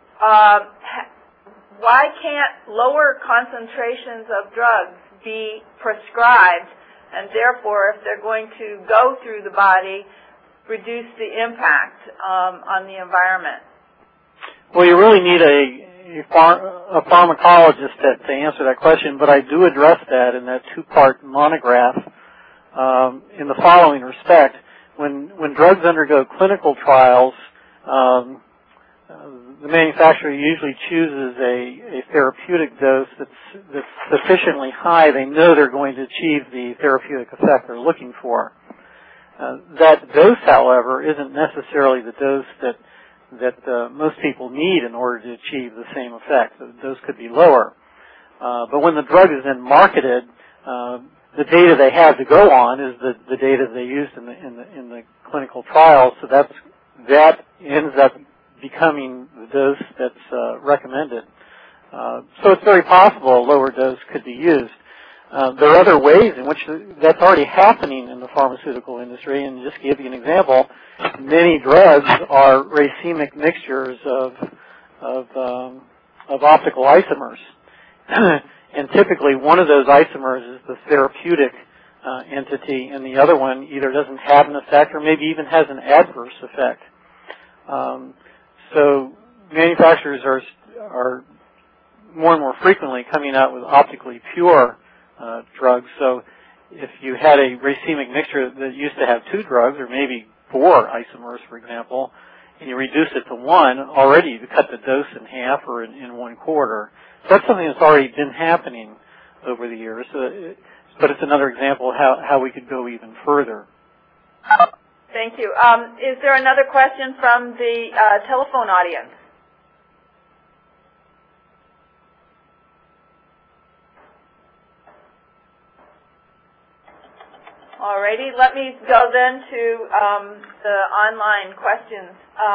why can't lower concentrations of drugs be prescribed, and therefore, if they're going to go through the body, reduce the impact on the environment. Well, you really need a pharmacologist to answer that question, but I do address that in that two-part monograph in the following respect. When drugs undergo clinical trials, the manufacturer usually chooses a therapeutic dose that's sufficiently high. They know they're going to achieve the therapeutic effect they're looking for. That dose, however, isn't necessarily the dose that most people need in order to achieve the same effect. The dose could be lower. But when the drug is then marketed, the data they have to go on is the data they used in the clinical trials. So that ends up becoming the dose that's recommended. So it's very possible a lower dose could be used. There are other ways in which that's already happening in the pharmaceutical industry, and just to give you an example, many drugs are racemic mixtures of optical isomers. And typically one of those isomers is the therapeutic entity, and the other one either doesn't have an effect or maybe even has an adverse effect. So manufacturers are more and more frequently coming out with optically pure drugs. So if you had a racemic mixture that used to have 2 drugs, or maybe 4 isomers, for example, and you reduce it to 1, already you cut the dose in half or in 1/4. So that's something that's already been happening over the years. But it's another example of how we could go even further. Thank you. Is there another question from the telephone audience? Alrighty, let me go then to the online questions.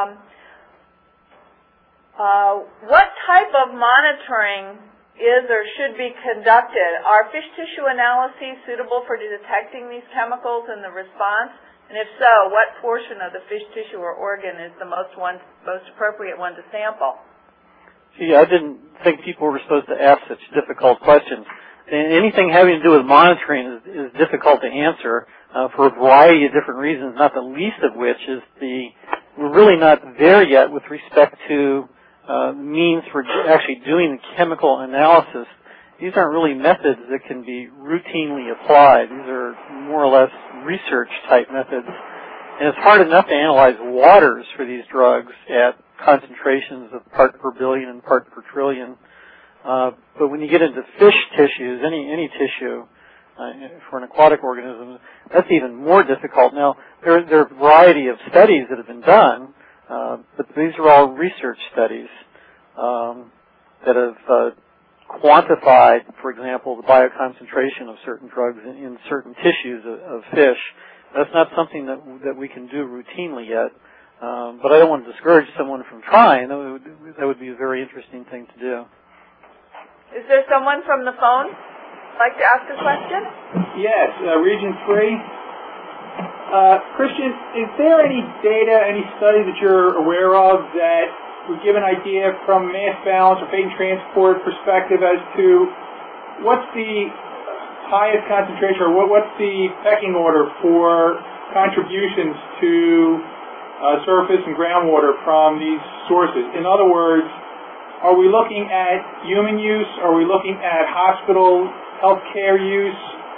What type of monitoring is or should be conducted? Are fish tissue analyses suitable for detecting these chemicals in the response? And if so, what portion of the fish tissue or organ is the most appropriate one to sample? Gee, I didn't think people were supposed to ask such difficult questions. Anything having to do with monitoring is difficult to answer for a variety of different reasons, not the least of which is we're really not there yet with respect to means for actually doing the chemical analysis. These aren't really methods that can be routinely applied. These are more or less research-type methods. And it's hard enough to analyze waters for these drugs at concentrations of part per billion and part per trillion. But when you get into fish tissues, any tissue for an aquatic organism, that's even more difficult. Now, there are a variety of studies that have been done, but these are all research studies that have quantified, for example, the bioconcentration of certain drugs in certain tissues of fish. That's not something that we can do routinely yet. But I don't want to discourage someone from trying. That would be a very interesting thing to do. Is there someone from the phone who'd like to ask a question? Yes, Region 3. Christian, is there any data, any study that you're aware of that would give an idea from mass balance or fate and transport perspective as to what's the highest concentration or what's the pecking order for contributions to surface and groundwater from these sources? In other words, are we looking at human use? Are we looking at hospital healthcare use?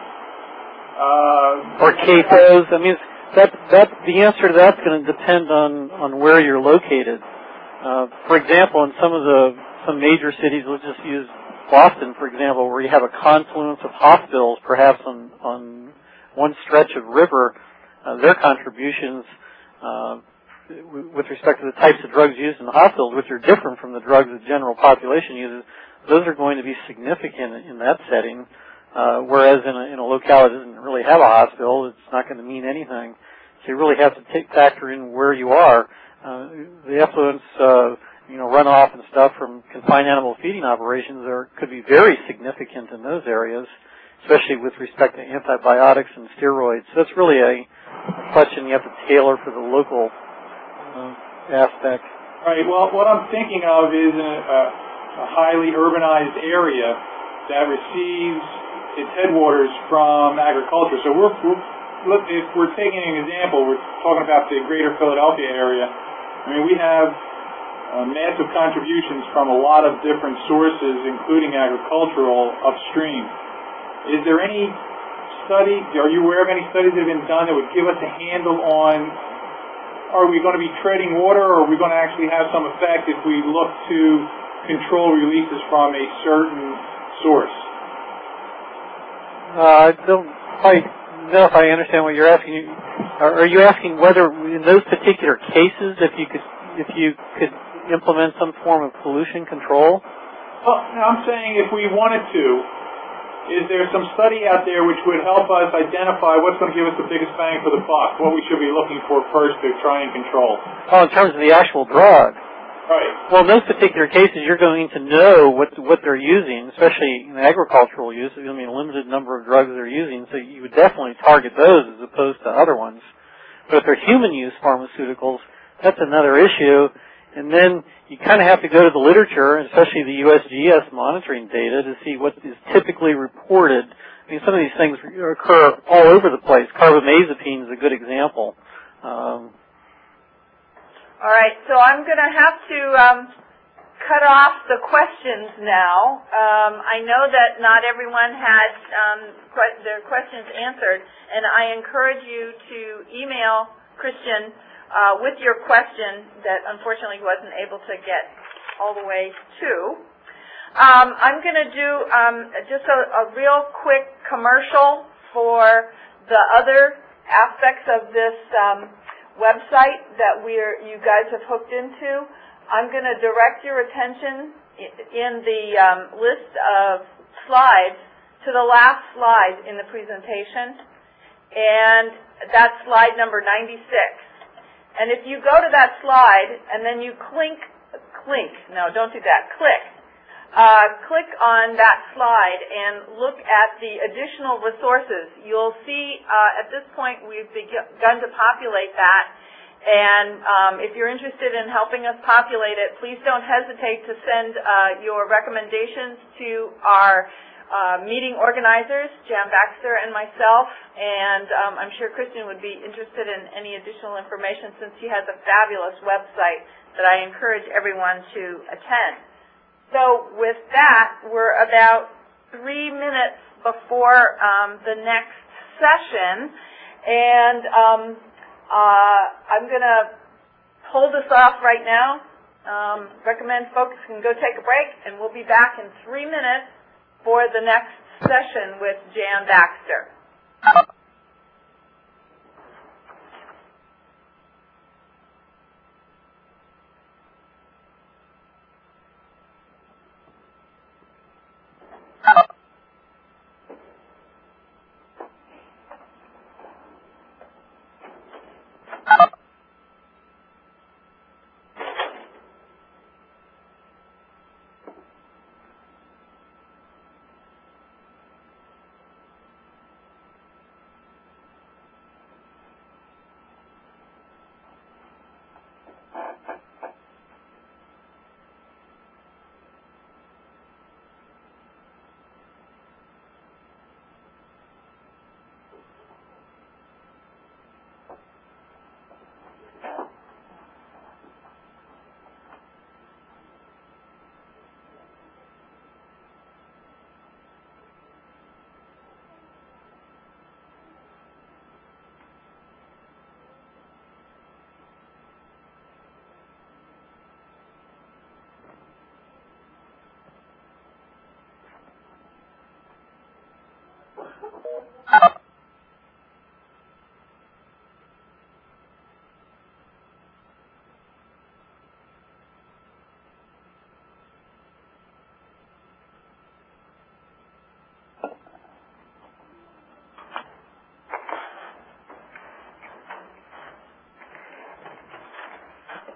Or CAFOs? I mean, the answer to that's going to depend on where you're located. For example, in some major cities, let's just use Boston, for example, where you have a confluence of hospitals, perhaps on one stretch of river, their contributions with respect to the types of drugs used in the hospitals, which are different from the drugs the general population uses, those are going to be significant in that setting, whereas in a locale that doesn't really have a hospital, it's not going to mean anything. So you really have to factor in where you are. The effluents, runoff and stuff from confined animal feeding operations could be very significant in those areas, especially with respect to antibiotics and steroids. So it's really a question you have to tailor for the local aspect. Right. Well, what I'm thinking of is a highly urbanized area that receives its headwaters from agriculture. So if we're taking an example, we're talking about the greater Philadelphia area. I mean, we have massive contributions from a lot of different sources, including agricultural, upstream. Is there any study, are you aware of any studies that have been done that would give us a handle on, are we going to be treading water, or are we going to actually have some effect if we look to control releases from a certain source? I don't quite know if I understand what you're asking. Are you asking whether in those particular cases, if you could implement some form of pollution control? Well, I'm saying if we wanted to, is there some study out there which would help us identify what's going to give us the biggest bang for the buck, what we should be looking for first to try and control? Oh, in terms of the actual drug. Right. Well, in those particular cases, you're going to know what they're using, especially in agricultural use. There's going to be a limited number of drugs they're using, so you would definitely target those as opposed to other ones. But if they're human use pharmaceuticals, that's another issue. And then you kind of have to go to the literature, especially the USGS monitoring data, to see what is typically reported. I mean, some of these things occur all over the place. Carbamazepine is a good example. All right, so I'm going to have to cut off the questions now. I know that not everyone had their questions answered, and I encourage you to email Christian with your question that unfortunately wasn't able to get all the way to. I'm going to do just a real quick commercial for the other aspects of this website that you guys have hooked into. I'm going to direct your attention in the list of slides to the last slide in the presentation, and that's slide number 96. And if you go to that slide and then you click on that slide and look at the additional resources, you'll see at this point we've begun to populate that. And if you're interested in helping us populate it, please don't hesitate to send your recommendations to our meeting organizers, Jan Baxter and myself, and I'm sure Christian would be interested in any additional information since he has a fabulous website that I encourage everyone to attend. So with that, we're about 3 minutes before the next session, and I'm going to hold us off right now. Recommend folks can go take a break, and we'll be back in 3 minutes for the next session with Jan Baxter.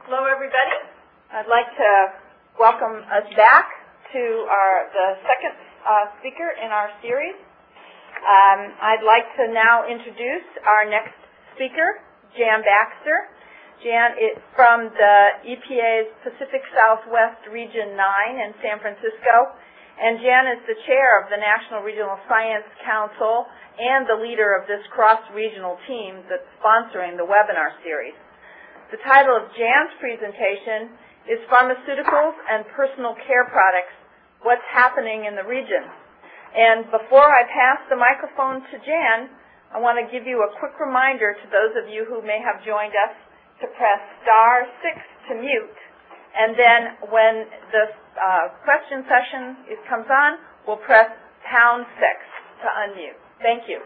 Hello, everybody. I'd like to welcome us back to the second speaker in our series. I'd like to now introduce our next speaker, Jan Baxter. Jan is from the EPA's Pacific Southwest Region 9 in San Francisco, and Jan is the chair of the National Regional Science Council and the leader of this cross-regional team that's sponsoring the webinar series. The title of Jan's presentation is Pharmaceuticals and Personal Care Products, What's Happening in the Region. And before I pass the microphone to Jan, I want to give you a quick reminder to those of you who may have joined us to press *6 to mute, and then when the question session comes on, we'll press #6 to unmute. Thank you.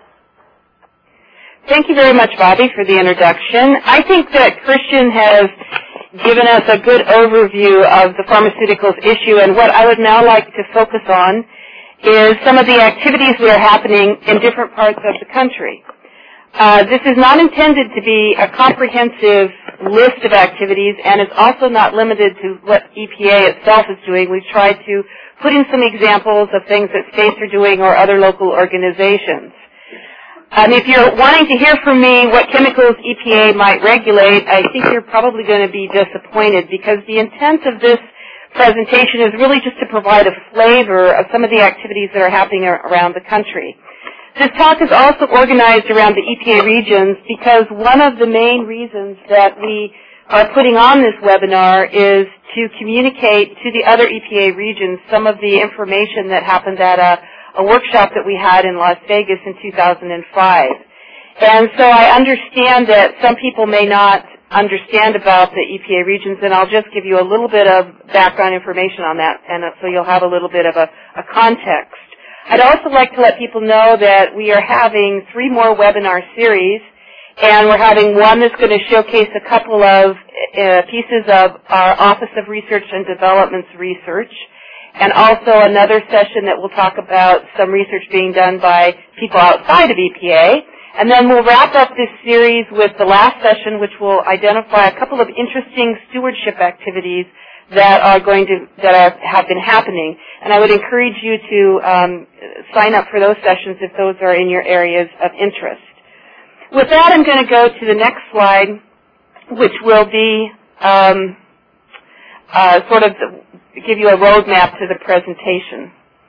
Thank you very much, Bobby, for the introduction. I think that Christian has given us a good overview of the pharmaceuticals issue, and what I would now like to focus on is some of the activities that are happening in different parts of the country. This is not intended to be a comprehensive list of activities, and it's also not limited to what EPA itself is doing. We've tried to put in some examples of things that states are doing or other local organizations. If you're wanting to hear from me what chemicals EPA might regulate, I think you're probably going to be disappointed, because the intent of this presentation is really just to provide a flavor of some of the activities that are happening around the country. This talk is also organized around the EPA regions because one of the main reasons that we are putting on this webinar is to communicate to the other EPA regions some of the information that happened at a workshop that we had in Las Vegas in 2005. And so I understand that some people may not understand about the EPA regions, and I'll just give you a little bit of background information on that, and so you'll have a little bit of a context. I'd also like to let people know that we are having 3 more webinar series, and we're having one that's going to showcase a couple of pieces of our Office of Research and Development's research, and also another session that will talk about some research being done by people outside of EPA. And then we'll wrap up this series with the last session, which will identify a couple of interesting stewardship activities that have been happening. And I would encourage you to sign up for those sessions if those are in your areas of interest. With that, I'm going to go to the next slide, which will be sort of give you a roadmap to the presentation.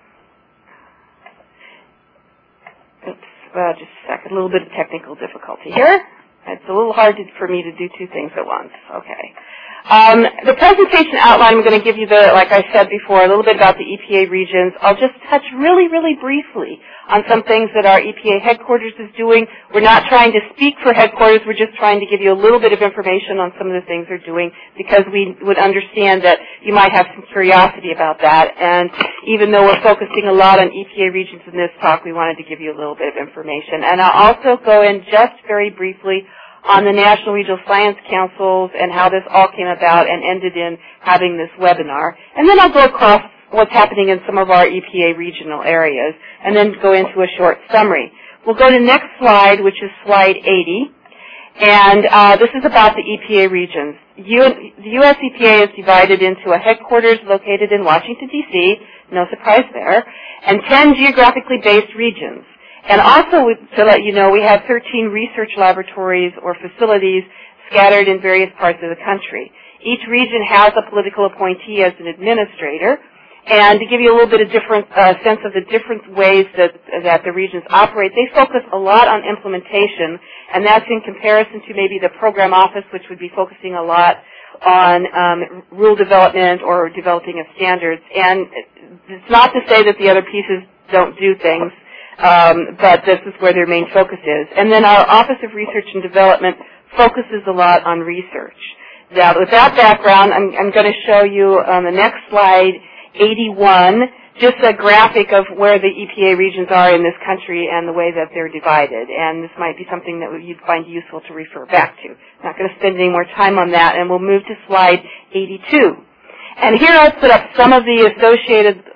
Just a second, a little bit of technical difficulty here. It's a little hard for me to do 2 things at once. Okay. The presentation outline, I'm going to give you, like I said before, a little bit about the EPA regions. I'll just touch really, really briefly on some things that our EPA headquarters is doing. We're not trying to speak for headquarters. We're just trying to give you a little bit of information on some of the things they're doing, because we would understand that you might have some curiosity about that. And even though we're focusing a lot on EPA regions in this talk, we wanted to give you a little bit of information. And I'll also go in just very briefly on the National Regional Science Councils and how this all came about and ended in having this webinar. And then I'll go across what's happening in some of our EPA regional areas and then go into a short summary. We'll go to the next slide, which is slide 80. And this is about the EPA regions. The U.S. EPA is divided into a headquarters located in Washington, D.C., no surprise there, and 10 geographically based regions. And also, to let you know, we have 13 research laboratories or facilities scattered in various parts of the country. Each region has a political appointee as an administrator. And to give you a little bit of different sense of the different ways that the regions operate, they focus a lot on implementation, and that's in comparison to maybe the program office, which would be focusing a lot on rule development or developing of standards. And it's not to say that the other pieces don't do things, but this is where their main focus is. And then our Office of Research and Development focuses a lot on research. Now, with that background, I'm going to show you on the next slide, 81, just a graphic of where the EPA regions are in this country and the way that they're divided. And this might be something that you'd find useful to refer back to. I'm not going to spend any more time on that, and we'll move to slide 82. And here I've put up some of the associated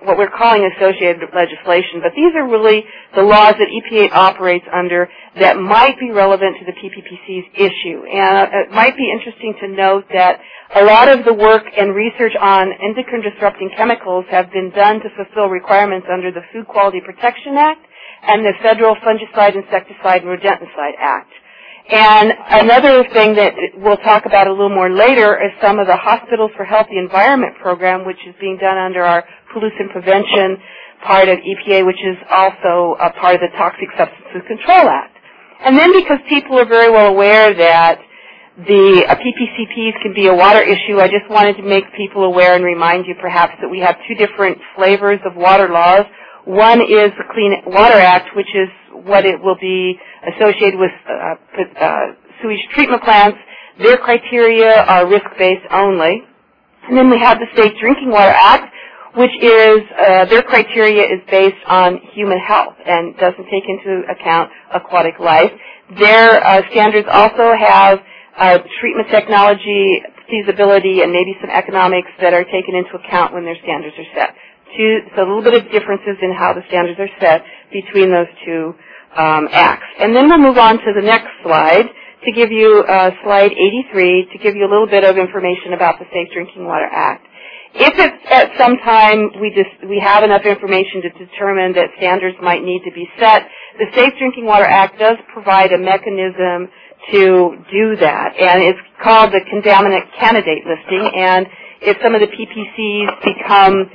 what we're calling associated legislation, but these are really the laws that EPA operates under that might be relevant to the PPPC's issue. And it might be interesting to note that a lot of the work and research on endocrine-disrupting chemicals have been done to fulfill requirements under the Food Quality Protection Act and the Federal Fungicide, Insecticide, and Rodenticide Act. And another thing that we'll talk about a little more later is some of the Hospitals for Healthy Environment program, which is being done under our pollution prevention part of EPA, which is also a part of the Toxic Substances Control Act. And then because people are very well aware that the PPCPs can be a water issue, I just wanted to make people aware and remind you perhaps that we have two different flavors of water laws. One is the Clean Water Act, which is what it will be associated with sewage treatment plants. Their criteria are risk-based only. And then we have the Safe Drinking Water Act, which is their criteria is based on human health and doesn't take into account aquatic life. Their standards also have treatment technology, feasibility, and maybe some economics that are taken into account when their standards are set. So a little bit of differences in how the standards are set between those two acts. And then we'll move on to the next slide to give you slide 83 to give you a little bit of information about the Safe Drinking Water Act. If at some time we have enough information to determine that standards might need to be set, the Safe Drinking Water Act does provide a mechanism to do that, and it's called the Contaminant Candidate Listing. And if some of the PPCs become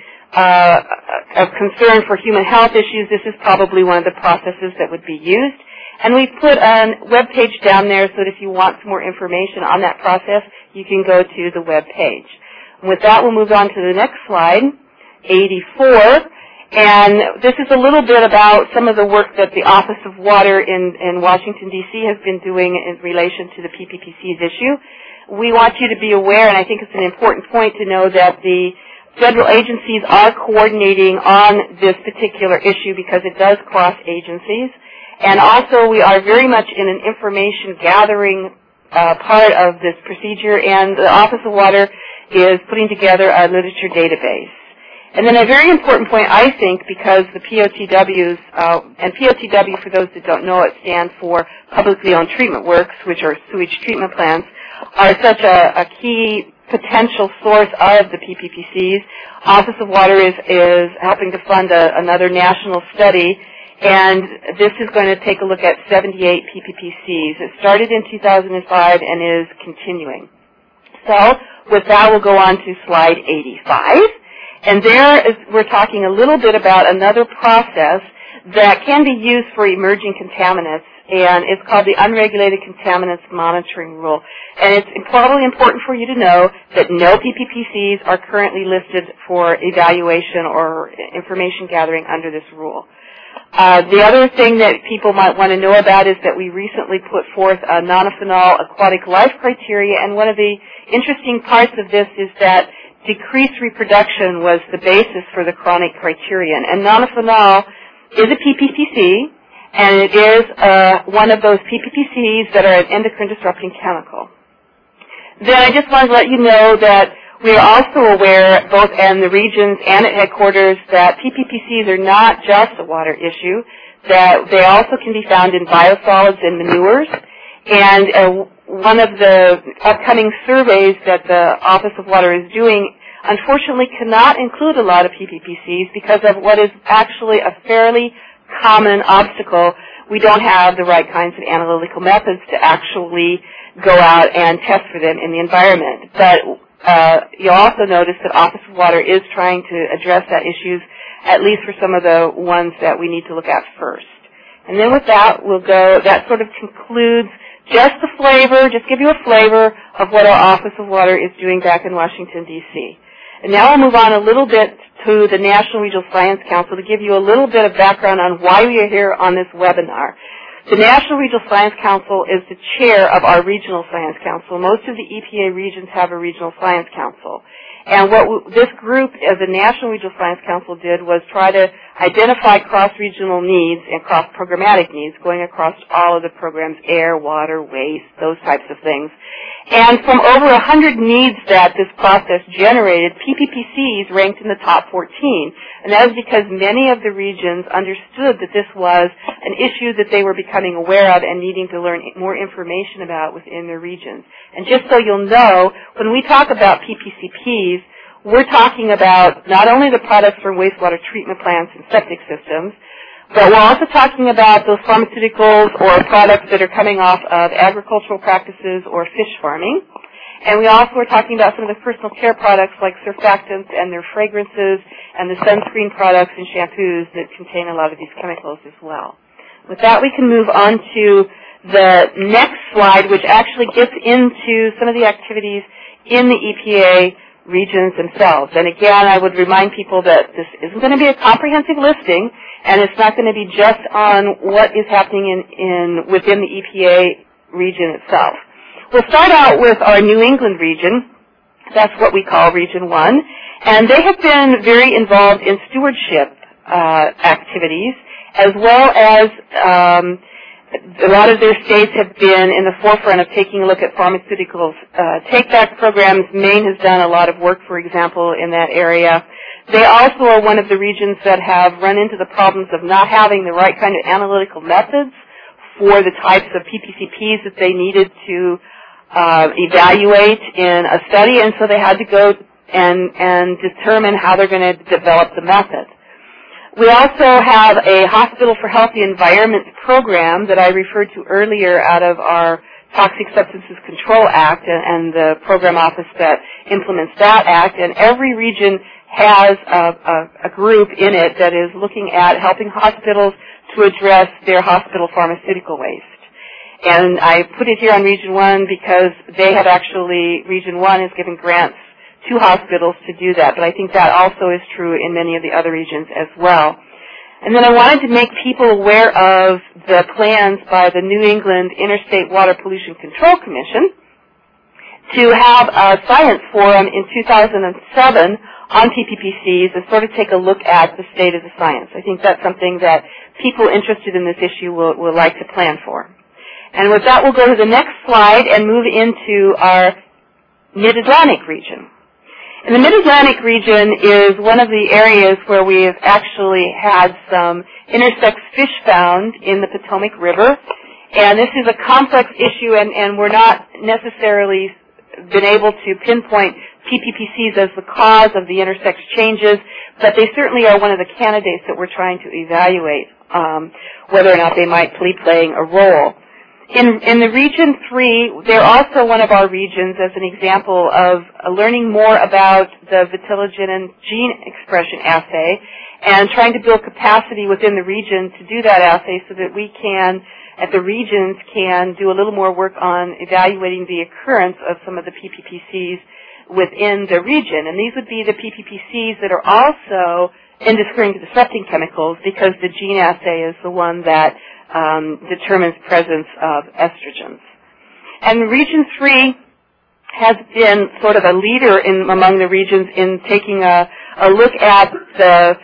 of concern for human health issues, this is probably one of the processes that would be used. And we've put a web page down there so that if you want some more information on that process, you can go to the web page. And with that, we'll move on to the next slide, 84. And this is a little bit about some of the work that the Office of Water in Washington, D.C. has been doing in relation to the PPPC's issue. We want you to be aware, and I think it's an important point to know, that the federal agencies are coordinating on this particular issue because it does cross agencies. And also we are very much in an information gathering part of this procedure, and the Office of Water is putting together a literature database. And then a very important point, I think, because the POTWs, and POTW, for those that don't know it, stands for Publicly Owned Treatment Works, which are sewage treatment plants, are such a key potential source of the PPPCs. Office of Water is helping to fund another national study, and this is going to take a look at 78 PPPCs. It started in 2005 and is continuing. So with that, we'll go on to slide 85. And we're talking a little bit about another process that can be used for emerging contaminants, and it's called the Unregulated Contaminants Monitoring Rule. And it's probably important for you to know that no PPPCs are currently listed for evaluation or information gathering under this rule. The other thing that people might want to know about is that we recently put forth a nonethanol aquatic life criteria, and one of the interesting parts of this is that decreased reproduction was the basis for the chronic criterion. And nonethanol is a PPPC, and it is one of those PPPCs that are an endocrine-disrupting chemical. Then I just wanted to let you know that we are also aware, both in the regions and at headquarters, that PPPCs are not just a water issue, that they also can be found in biosolids and manures. And one of the upcoming surveys that the Office of Water is doing unfortunately cannot include a lot of PPPCs because of what is actually a fairly common obstacle. We don't have the right kinds of analytical methods to actually go out and test for them in the environment. But you'll also notice that Office of Water is trying to address that issues, at least for some of the ones that we need to look at first. And then with that, that sort of concludes just the flavor, just give you a flavor of what our Office of Water is doing back in Washington, D.C. And now I'll move on a little bit to the National Regional Science Council to give you a little bit of background on why we are here on this webinar. The National Regional Science Council is the chair of our Regional Science Council. Most of the EPA regions have a Regional Science Council. And what this group as a National Regional Science Council did was try to identify cross-regional needs and cross-programmatic needs going across all of the programs, air, water, waste, those types of things. And from over 100 needs that this process generated, PPPCs ranked in the top 14. And that is because many of the regions understood that this was an issue that they were becoming aware of and needing to learn more information about within their regions. And just so you'll know, when we talk about PPCPs, we're talking about not only the products from wastewater treatment plants and septic systems, but we're also talking about those pharmaceuticals or products that are coming off of agricultural practices or fish farming. And we also are talking about some of the personal care products like surfactants and their fragrances and the sunscreen products and shampoos that contain a lot of these chemicals as well. With that, we can move on to the next slide, which actually gets into some of the activities in the EPA regions themselves. And again, I would remind people that this isn't going to be a comprehensive listing, and it's not going to be just on what is happening within the EPA region itself. We'll start out with our New England region. That's what we call Region 1. And they have been very involved in stewardship activities, as well as a lot of their states have been in the forefront of taking a look at pharmaceuticals. Take-back programs, Maine has done a lot of work, for example, in that area. They also are one of the regions that have run into the problems of not having the right kind of analytical methods for the types of PPCPs that they needed to evaluate in a study, and so they had to go and determine how they're going to develop the method. We also have a Hospital for Healthy Environments program that I referred to earlier out of our Toxic Substances Control Act and the program office that implements that act. And every region has a group in it that is looking at helping hospitals to address their hospital pharmaceutical waste. And I put it here on Region 1 because they have actually, Region 1 is giving grants to hospitals to do that, but I think that also is true in many of the other regions as well. And then I wanted to make people aware of the plans by the New England Interstate Water Pollution Control Commission to have a science forum in 2007 on PPPCs and sort of take a look at the state of the science. I think that's something that people interested in this issue will like to plan for. And with that, we'll go to the next slide and move into our Mid-Atlantic region. And the Mid-Atlantic region is one of the areas where we have actually had some intersex fish found in the Potomac River. And this is a complex issue, and we're not necessarily been able to pinpoint PPPCs as the cause of the intersex changes, but they certainly are one of the candidates that we're trying to evaluate whether or not they might be playing a role. In the Region 3, they're also one of our regions as an example of learning more about the vitellogenin gene expression assay and trying to build capacity within the region to do that assay so that we can, at the regions, can do a little more work on evaluating the occurrence of some of the PPPCs within the region. And these would be the PPPCs that are also indiscriminate disrupting chemicals because the gene assay is the one that determines presence of estrogens. And Region 3 has been sort of a leader among the regions in taking a look at the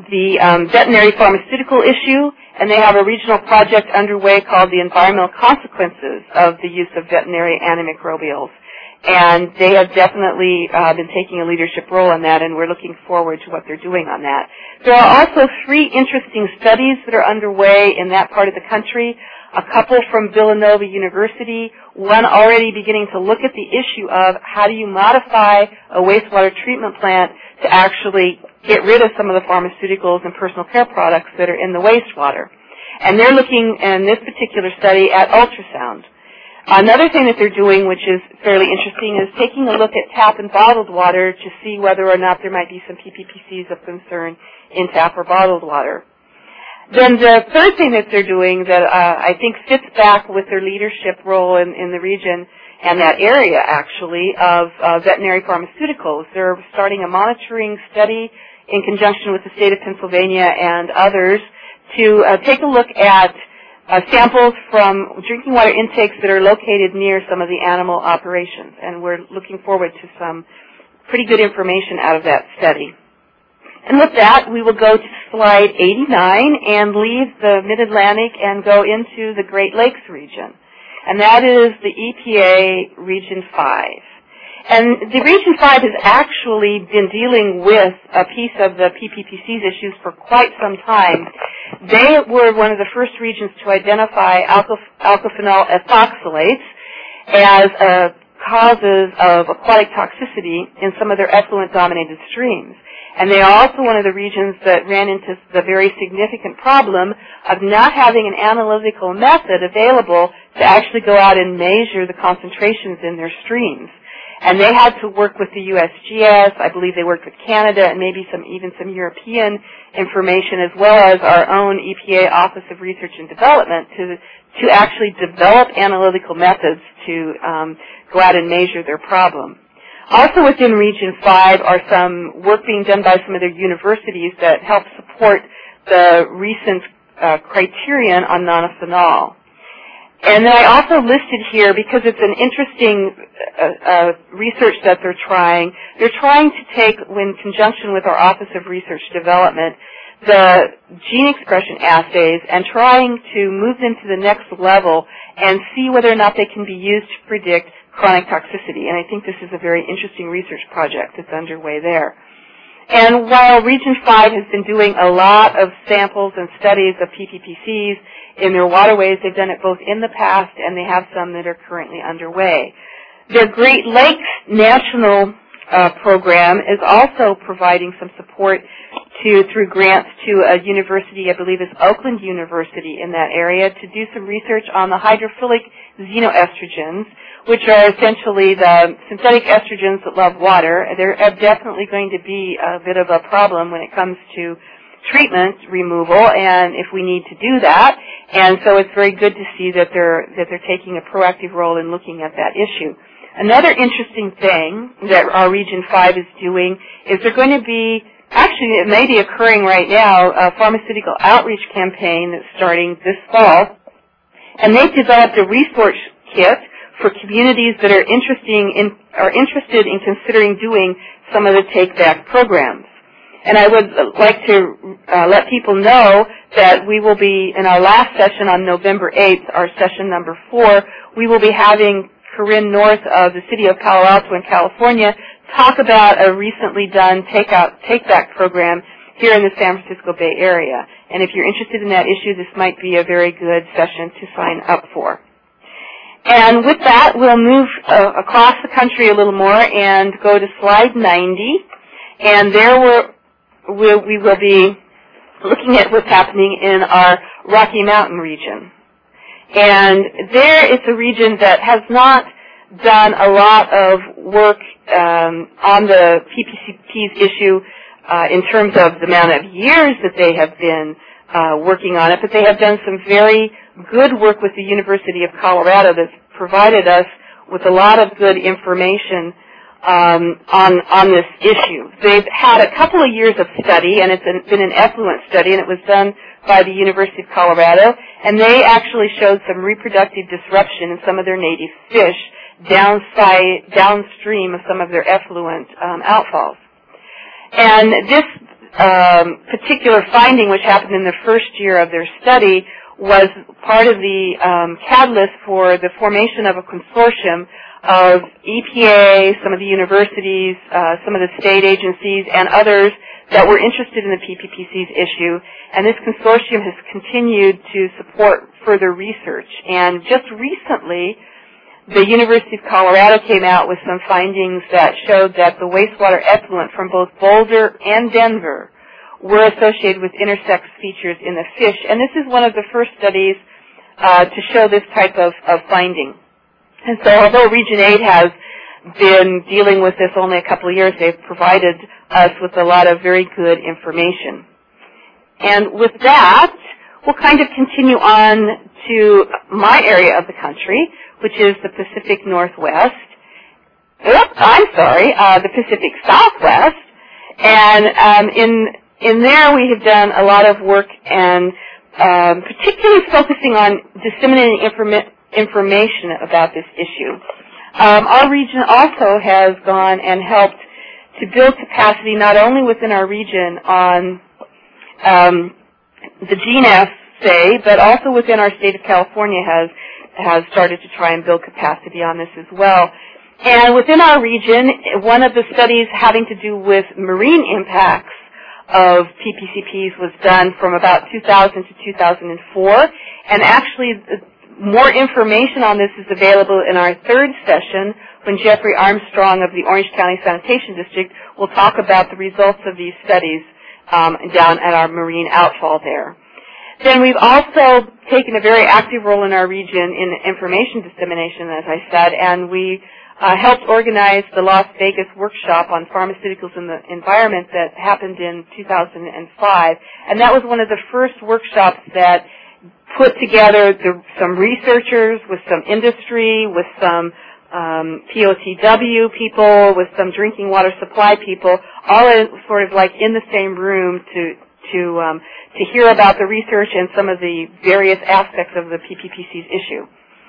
veterinary pharmaceutical issue, and they have a regional project underway called the Environmental Consequences of the Use of Veterinary Antimicrobials. And they have definitely been taking a leadership role in that, and we're looking forward to what they're doing on that. There are also 3 interesting studies that are underway in that part of the country, a couple from Villanova University, one already beginning to look at the issue of how do you modify a wastewater treatment plant to actually get rid of some of the pharmaceuticals and personal care products that are in the wastewater. And they're looking in this particular study at ultrasound. Another thing that they're doing, which is fairly interesting, is taking a look at tap and bottled water to see whether or not there might be some PPPCs of concern in tap or bottled water. Then the third thing that they're doing that I think fits back with their leadership role in the region and that area, actually, of veterinary pharmaceuticals. They're starting a monitoring study in conjunction with the state of Pennsylvania and others to take a look at samples from drinking water intakes that are located near some of the animal operations, and we're looking forward to some pretty good information out of that study. And with that, we will go to slide 89 and leave the Mid-Atlantic and go into the Great Lakes region. And that is the EPA Region 5. And the Region 5 has actually been dealing with a piece of the PPPC's issues for quite some time. They were one of the first regions to identify alkaphenol ethoxylates as causes of aquatic toxicity in some of their effluent-dominated streams. And they are also one of the regions that ran into the very significant problem of not having an analytical method available to actually go out and measure the concentrations in their streams. And they had to work with the USGS. I believe they worked with Canada and maybe even some European information, as well as our own EPA Office of Research and Development to actually develop analytical methods to go out and measure their problem. Also within Region 5 are some work being done by some of their universities that help support the recent criterion on nonylphenol. And then I also listed here, because it's an interesting research that they're trying to take, in conjunction with our Office of Research Development, the gene expression assays and trying to move them to the next level and see whether or not they can be used to predict chronic toxicity. And I think this is a very interesting research project that's underway there. And while Region 5 has been doing a lot of samples and studies of PPPCs in their waterways, they've done it both in the past and they have some that are currently underway. Their Great Lakes National program is also providing some support through grants to a university, I believe it's Oakland University in that area, to do some research on the hydrophilic xenoestrogens, which are essentially the synthetic estrogens that love water. They're definitely going to be a bit of a problem when it comes to treatment removal, and if we need to do that. And so it's very good to see that they're taking a proactive role in looking at that issue. Another interesting thing that our Region 5 is doing is they're going to be, actually it may be occurring right now, a pharmaceutical outreach campaign that's starting this fall. And they've developed a resource kit for communities that are interested in considering doing some of the take-back programs. And I would like to let people know that we will be, in our last session on November 8th, our session number 4, we will be having Corinne North of the City of Palo Alto in California talk about a recently done take-back program here in the San Francisco Bay Area. And if you're interested in that issue, this might be a very good session to sign up for. And with that, we'll move across the country a little more and go to slide 90. And there we will be looking at what's happening in our Rocky Mountain region. And there it's a region that has not done a lot of work on the PPP's issue in terms of the amount of years that they have been working on it, but they have done some very good work with the University of Colorado that's provided us with a lot of good information on this issue. They've had a couple of years of study, and it's been an effluent study, and it was done by the University of Colorado, and they actually showed some reproductive disruption in some of their native fish downstream of some of their effluent outfalls. And this particular finding, which happened in the first year of their study, was part of the catalyst for the formation of a consortium of EPA, some of the universities, some of the state agencies, and others that were interested in the PPPC's issue. And this consortium has continued to support further research. And just recently, the University of Colorado came out with some findings that showed that the wastewater effluent from both Boulder and Denver were associated with intersex features in the fish. And this is one of the first studies to show this type of finding. And so although Region 8 has been dealing with this only a couple of years, they've provided us with a lot of very good information. And with that, we'll kind of continue on to my area of the country, which is the Pacific Northwest. The Pacific Southwest. And in there we have done a lot of work, and particularly focusing on disseminating information about this issue. Our region also has gone and helped to build capacity not only within our region on the GNAS say, but also within our state of California has started to try and build capacity on this as well. And within our region, one of the studies having to do with marine impacts of PPCPs was done from about 2000 to 2004, and actually more information on this is available in our third session when Jeffrey Armstrong of the Orange County Sanitation District will talk about the results of these studies down at our marine outfall there. Then we've also taken a very active role in our region in information dissemination, as I said, and we helped organize the Las Vegas workshop on pharmaceuticals in the environment that happened in 2005. And that was one of the first workshops that put together some researchers with some industry, with some POTW people, with some drinking water supply people, all sort of like in the same room to hear about the research and some of the various aspects of the PPPC's issue.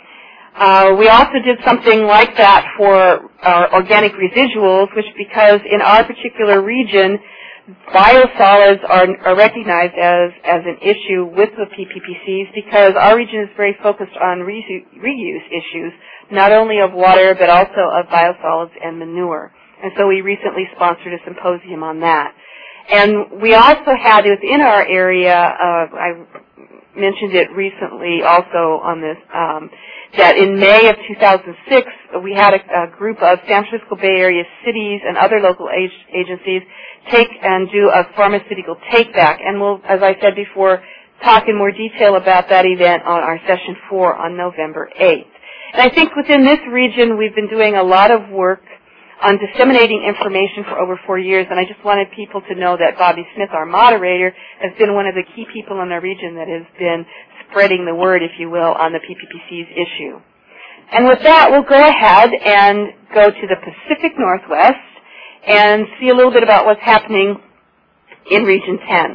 We also did something like that for organic residuals, which because in our particular region, biosolids are recognized as an issue with the PPPCs because our region is very focused on reuse issues, not only of water but also of biosolids and manure. And so we recently sponsored a symposium on that. And we also had within our area, I mentioned it recently also on this, that in May of 2006, we had a group of San Francisco Bay Area cities and other local agencies take and do a pharmaceutical take-back. And we'll, as I said before, talk in more detail about that event on our session 4 on November 8th. And I think within this region, we've been doing a lot of work on disseminating information for over 4 years, and I just wanted people to know that Bobby Smith, our moderator, has been one of the key people in our region that has been spreading the word, if you will, on the PPPC's issue. And with that, we'll go ahead and go to the Pacific Northwest and see a little bit about what's happening in Region 10.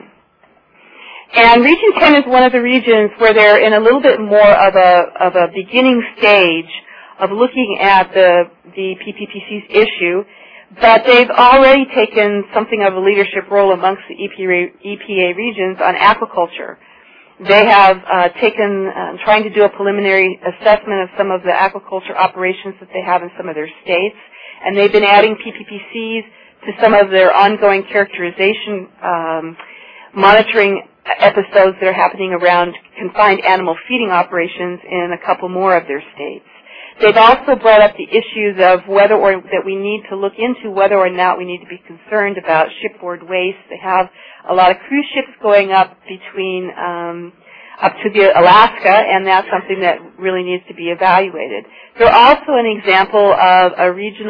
And Region 10 is one of the regions where they're in a little bit more of a beginning stage of looking at the PPPC's issue, but they've already taken something of a leadership role amongst the EPA regions on aquaculture. They have trying to do a preliminary assessment of some of the aquaculture operations that they have in some of their states, and they've been adding PPPCs to some of their ongoing characterization monitoring episodes that are happening around confined animal feeding operations in a couple more of their states. They've also brought up the issues of whether or that we need to look into whether or not we need to be concerned about shipboard waste. They have a lot of cruise ships going up between up to the Alaska, and that's something that really needs to be evaluated. They're also an example of a region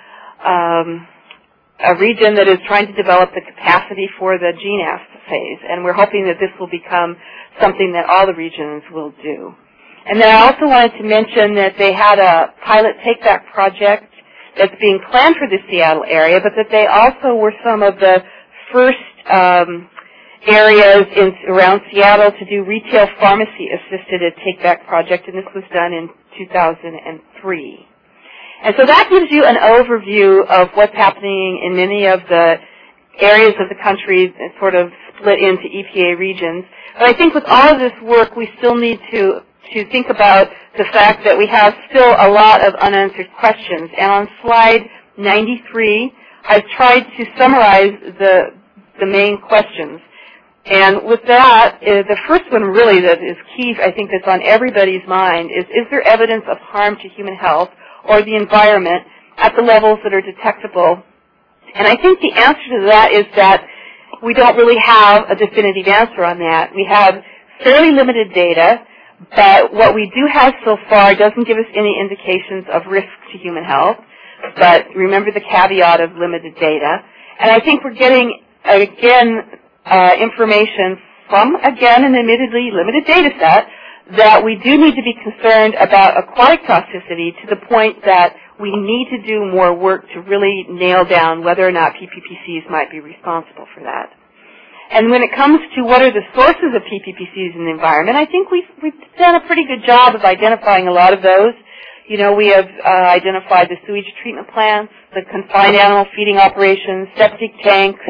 that is trying to develop the capacity for the GNAS phase, and we're hoping that this will become something that all the regions will do. And then I also wanted to mention that they had a pilot take-back project that's being planned for the Seattle area, but that they also were some of the first areas around Seattle to do retail pharmacy-assisted take-back project, and this was done in 2003. And so that gives you an overview of what's happening in many of the areas of the country that sort of split into EPA regions. But I think with all of this work, we still need to think about the fact that we have still a lot of unanswered questions. And on slide 93, I've tried to summarize the main questions. And with that, the first one really that is key, I think that's on everybody's mind, is there evidence of harm to human health or the environment at the levels that are detectable? And I think the answer to that is that we don't really have a definitive answer on that. We have fairly limited data, but what we do have so far doesn't give us any indications of risk to human health. But remember the caveat of limited data. And I think we're getting, again, information from, again, an admittedly limited data set that we do need to be concerned about aquatic toxicity to the point that we need to do more work to really nail down whether or not PPPCs might be responsible for that. And when it comes to what are the sources of PPPCs in the environment, I think we've done a pretty good job of identifying a lot of those. You know, we have identified the sewage treatment plants, the confined animal feeding operations, septic tanks,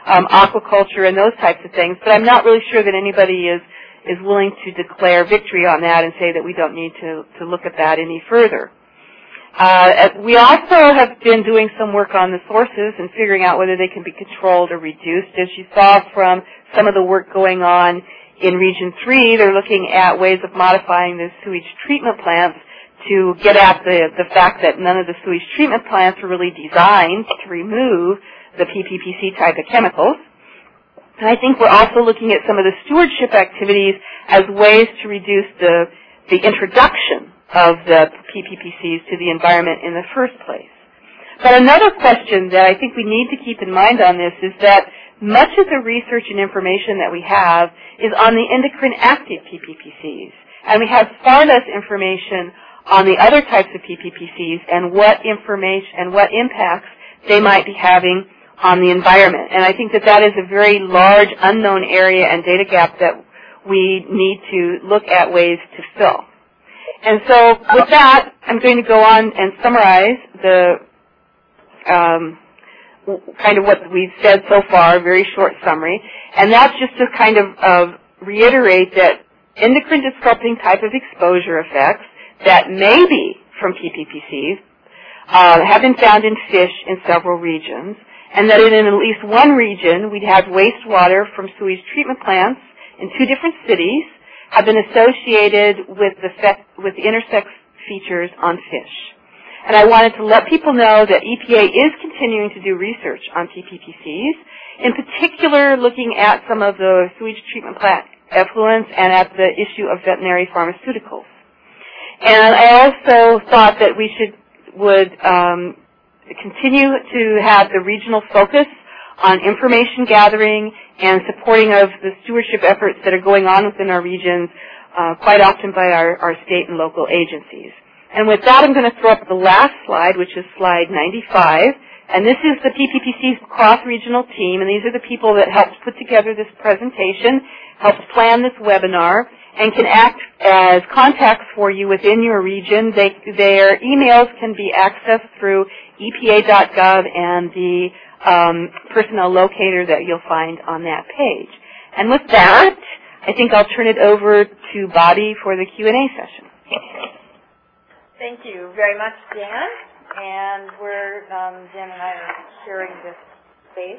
aquaculture and those types of things. But I'm not really sure that anybody is willing to declare victory on that and say that we don't need to look at that any further. We also have been doing some work on the sources and figuring out whether they can be controlled or reduced. As you saw from some of the work going on in Region 3, they're looking at ways of modifying the sewage treatment plants to get at the fact that none of the sewage treatment plants are really designed to remove the PPPC type of chemicals. And I think we're also looking at some of the stewardship activities as ways to reduce the introduction of the PPPCs to the environment in the first place. But another question that I think we need to keep in mind on this is that much of the research and information that we have is on the endocrine active PPPCs, and we have far less information on the other types of PPPCs and what information and what impacts they might be having on the environment. And I think that that is a very large unknown area and data gap that we need to look at ways to fill. And so with that, I'm going to go on and summarize the kind of what we've said so far, a very short summary. And that's just to kind of reiterate that endocrine disrupting type of exposure effects that may be from PPPCs have been found in fish in several regions, and that in at least one region we'd have wastewater from sewage treatment plants in 2 different cities have been associated with the intersex features on fish. And I wanted to let people know that EPA is continuing to do research on PPPCs, in particular looking at some of the sewage treatment plant effluents and at the issue of veterinary pharmaceuticals. And I also thought that we would continue to have the regional focus on information gathering and supporting of the stewardship efforts that are going on within our regions, quite often by our state and local agencies. And with that, I'm going to throw up the last slide, which is slide 95. And this is the PPPC's cross-regional team, and these are the people that helped put together this presentation, helped plan this webinar, and can act as contacts for you within your region. Their emails can be accessed through EPA.gov and the personnel locator that you'll find on that page. And with that, I think I'll turn it over to Bobby for the Q&A session. Thank you very much, Dan. And Dan and I are sharing this space.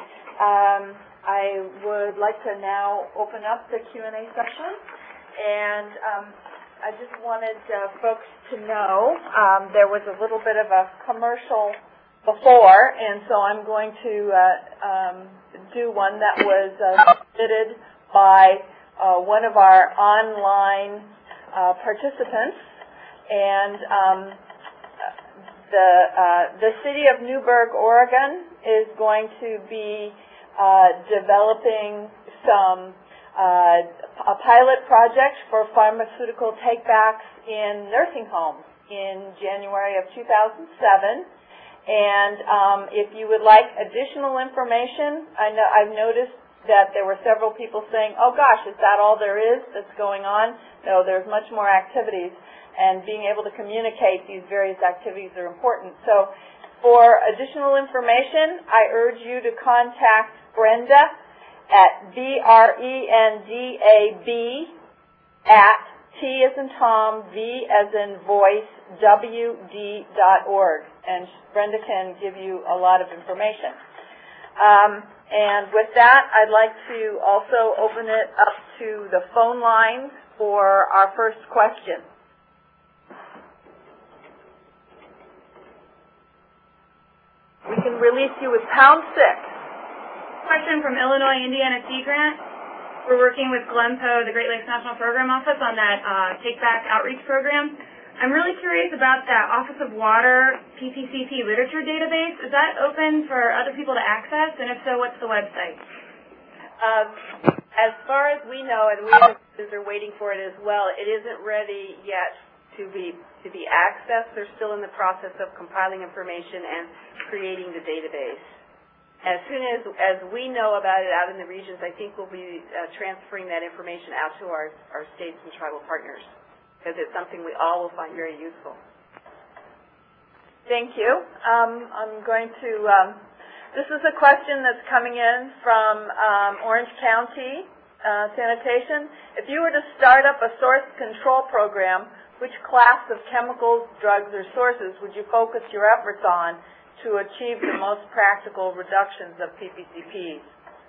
I would like to now open up the Q&A session. And I just wanted folks to know there was a little bit of a commercial before, and so I'm going to do one that was submitted by one of our online participants. And the city of Newberg, Oregon is going to be developing a pilot project for pharmaceutical takebacks in nursing homes in January of 2007. And if you would like additional information, I've noticed that there were several people saying, oh gosh, is that all there is that's going on? No, there's much more activities, and being able to communicate these various activities are important. So for additional information, I urge you to contact Brenda at BRENDAB at T as in Tom, V as in voice, WD.org. And Brenda can give you a lot of information. And with that, I'd like to also open it up to the phone lines for our first question. We can release you with #6. Question from Illinois Indiana Sea Grant. We're working with GLENPO, the Great Lakes National Program Office, on that Take Back outreach program. I'm really curious about that Office of Water PPCP literature database. Is that open for other people to access? And if so, what's the website? As far as we know, and we are waiting for it as well, it isn't ready yet to be accessed. They're still in the process of compiling information and creating the database. As soon as we know about it out in the regions, I think we'll be transferring that information out to our states and tribal partners, because it's something we all will find very useful. Thank you. I'm going to This is a question that's coming in from Orange County Sanitation. If you were to start up a source control program, which class of chemicals, drugs, or sources would you focus your efforts on to achieve the most practical reductions of PPCPs?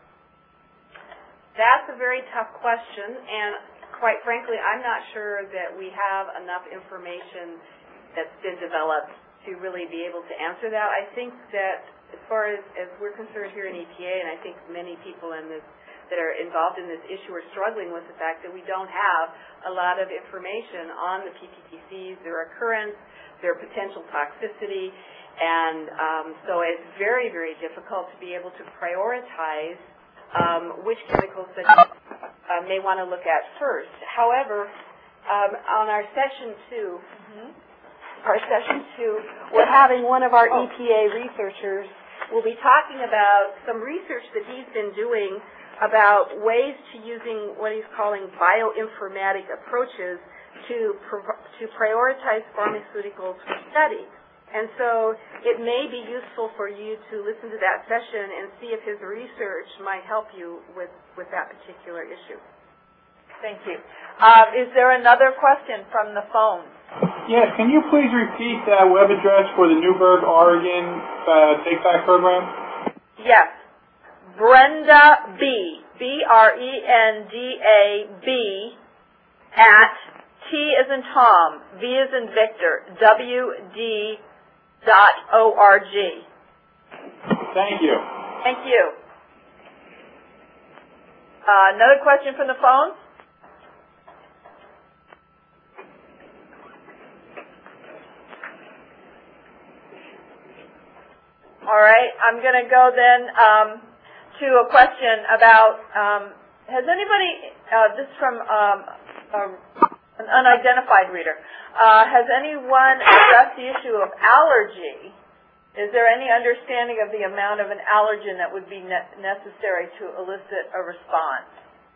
That's a very tough question, and quite frankly, I'm not sure that we have enough information that's been developed to really be able to answer that. I think that as far as we're concerned here in EPA, and I think many people in this that are involved in this issue are struggling with the fact that we don't have a lot of information on the PPCCs, their occurrence, their potential toxicity, and so it's very, very difficult to be able to prioritize which chemicals that you may want to look at first. However, on our session 2, we're having one of our EPA researchers will be talking about some research that he's been doing about ways to using what he's calling bioinformatic approaches to prioritize pharmaceuticals for study. And so it may be useful for you to listen to that session and see if his research might help you with that particular issue. Thank you. Is there another question from the phone? Yes, can you please repeat that web address for the Newberg, Oregon take-back program? Yes. Brenda B, B-R-E-N-D-A-B, at T as in Tom, V as in Victor, WD.org. Thank you. Thank you. Another question from the phone? All right, I'm going to go then to a question about, has anybody, this is from an unidentified reader, has anyone addressed the issue of allergy? Is there any understanding of the amount of an allergen that would be necessary to elicit a response?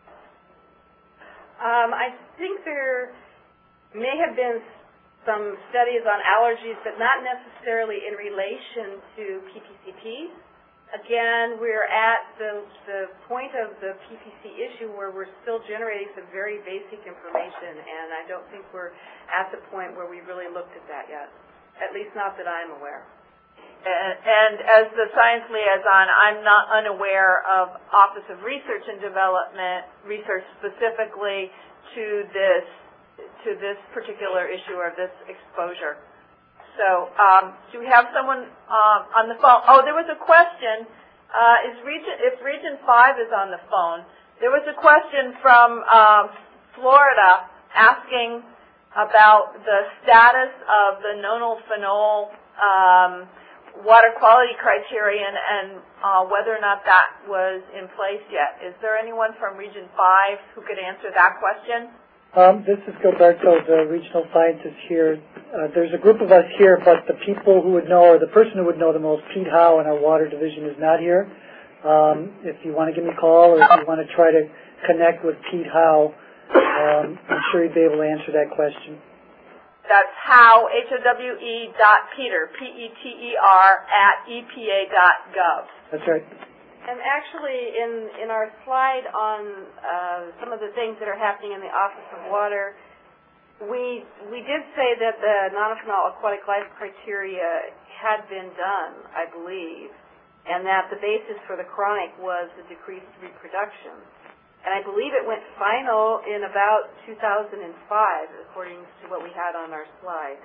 I think there may have been some studies on allergies, but not necessarily in relation to PPCPs. Again, we're at the point of the PPC issue where we're still generating some very basic information, and I don't think we're at the point where we really looked at that yet, at least not that I'm aware. And as the science liaison, I'm not unaware of Office of Research and Development research specifically to this particular issue or this exposure. So, do we have someone on the phone? Oh, there was a question. If Region 5 is on the phone, there was a question from Florida asking about the status of the nonylphenol water quality criterion and whether or not that was in place yet. Is there anyone from Region 5 who could answer that question? This is Gilberto, the regional scientist here. There's a group of us here, but the people who would know, or the person who would know the most, Pete Howe in our water division, is not here. If you want to give me a call or if you want to try to connect with Pete Howe, I'm sure he'd be able to answer that question. That's Howe, H-O-W-E .Peter, P-E-T-E-R, @EPA.gov. That's right. And actually, in our slide on some of the things that are happening in the Office of Water, we did say that the nonylphenol aquatic life criteria had been done, I believe, and that the basis for the chronic was the decreased reproduction. And I believe it went final in about 2005, according to what we had on our slide.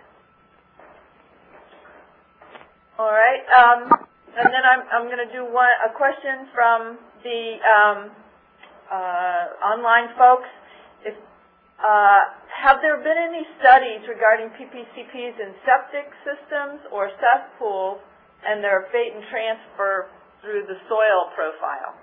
All right. And then I'm going to do a question from the online folks. Have there been any studies regarding PPCPs in septic systems or cesspools and their fate and transfer through the soil profile?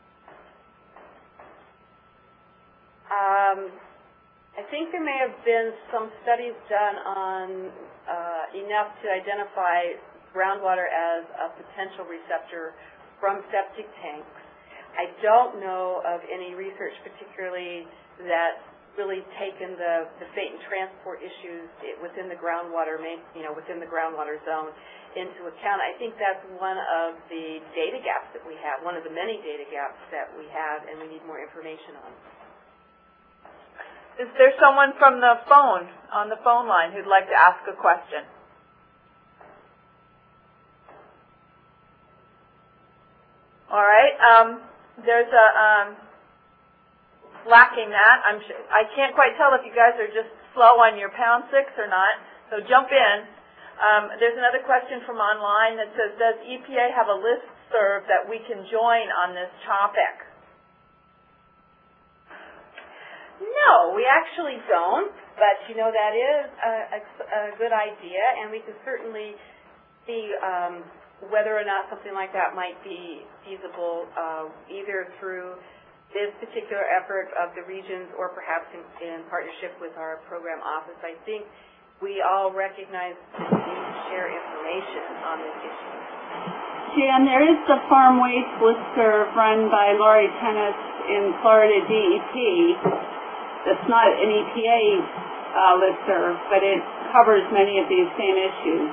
I think there may have been some studies done on enough to identify groundwater as a potential receptor from septic tanks. I don't know of any research particularly that really taken the fate and transport issues within the groundwater within the groundwater zone into account. I think that's one of the data gaps that we have, one of the many data gaps that we have, and we need more information on. Is there someone from the phone, on the phone line, who'd like to ask a question? All right. There's a lacking that. I can't quite tell if you guys are just slow on your #6 or not. So jump in. There's another question from online that says, does EPA have a listserv that we can join on this topic? No, we actually don't, but that is a good idea, and we could certainly see whether or not something like that might be feasible, either through this particular effort of the regions or perhaps in partnership with our program office. I think we all recognize the need to share information on this issue. Jan, there is the Farm Waste Listserv run by Laurie Tennis in Florida DEP. That's not an EPA listserv, but it covers many of these same issues.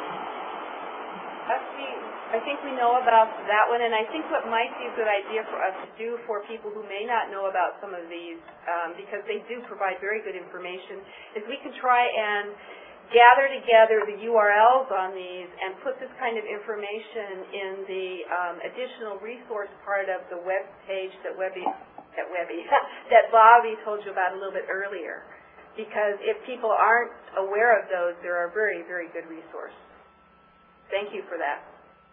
I think we know about that one, and I think what might be a good idea for us to do for people who may not know about some of these, because they do provide very good information, is we can try and gather together the URLs on these and put this kind of information in the additional resource part of the web page that that Bobby told you about a little bit earlier. Because if people aren't aware of those, they're a very, very good resource. Thank you for that.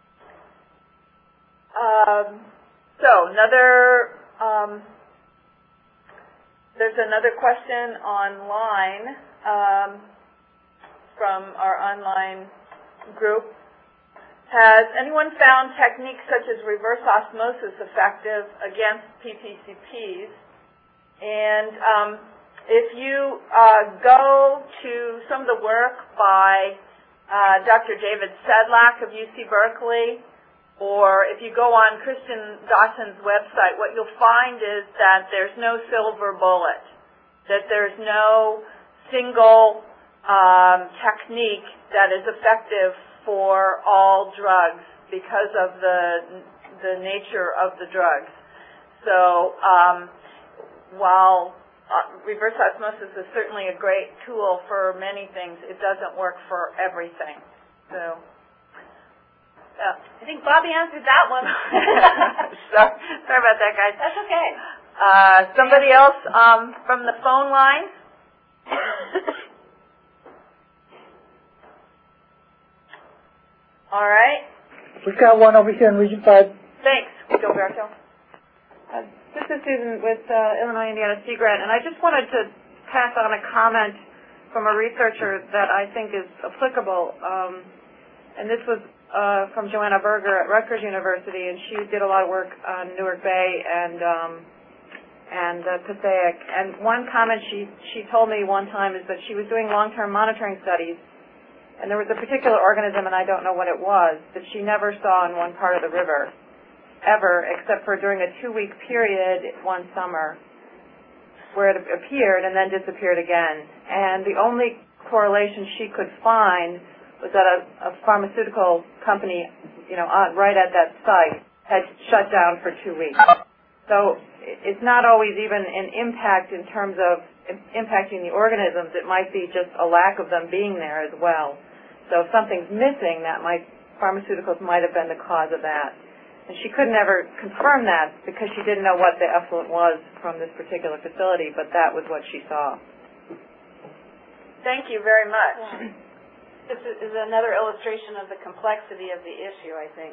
There's another question online from our online group. Has anyone found techniques such as reverse osmosis effective against PPCPs? And if you go to some of the work by Dr. David Sedlak of UC Berkeley, or if you go on Christian Dawson's website, what you'll find is that there's no silver bullet, that there's no single technique that is effective for all drugs because of the nature of the drugs. So while reverse osmosis is certainly a great tool for many things, it doesn't work for everything. So. I think Bobby answered that one. Sorry about that, guys. That's okay. Somebody else from the phone line? All right. We've got one over here in Region 5. Thanks, Gilberto. This is Susan with Illinois Indiana Sea Grant, and I just wanted to pass on a comment from a researcher that I think is applicable. And this was from Joanna Berger at Rutgers University, and she did a lot of work on Newark Bay and Passaic. And one comment she told me one time is that she was doing long-term monitoring studies, and there was a particular organism, and I don't know what it was, that she never saw in one part of the river, ever, except for during a 2-week period one summer, where it appeared and then disappeared again. And the only correlation she could find was that a pharmaceutical company, right at that site, had shut down for 2 weeks. So it's not always even an impact in terms of impacting the organisms. It might be just a lack of them being there as well. So if something's missing, pharmaceuticals might have been the cause of that. And she could never confirm that because she didn't know what the effluent was from this particular facility, but that was what she saw. Thank you very much. Yeah. This is another illustration of the complexity of the issue, I think.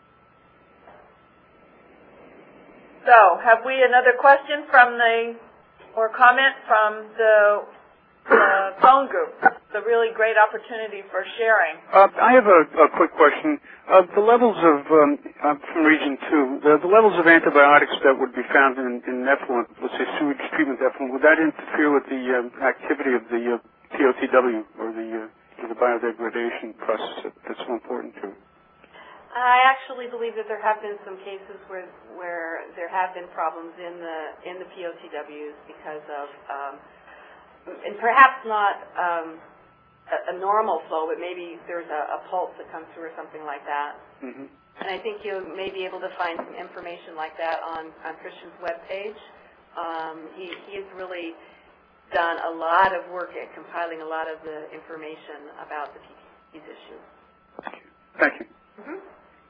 So, have we another question or comment from the phone group? It's a really great opportunity for sharing. I have a quick question. The levels of, from Region 2, the levels of antibiotics that would be found in effluent, let's say sewage treatment effluent, would that interfere with the activity of the POTW or the biodegradation process that's so important to it? I actually believe that there have been some cases where there have been problems in the POTWs because of and perhaps not a normal flow, but maybe there's a pulse that comes through or something like that. Mm-hmm. And I think you may be able to find some information like that on Christian's webpage. He's really done a lot of work at compiling a lot of the information about these issues. Thank you. Mm-hmm.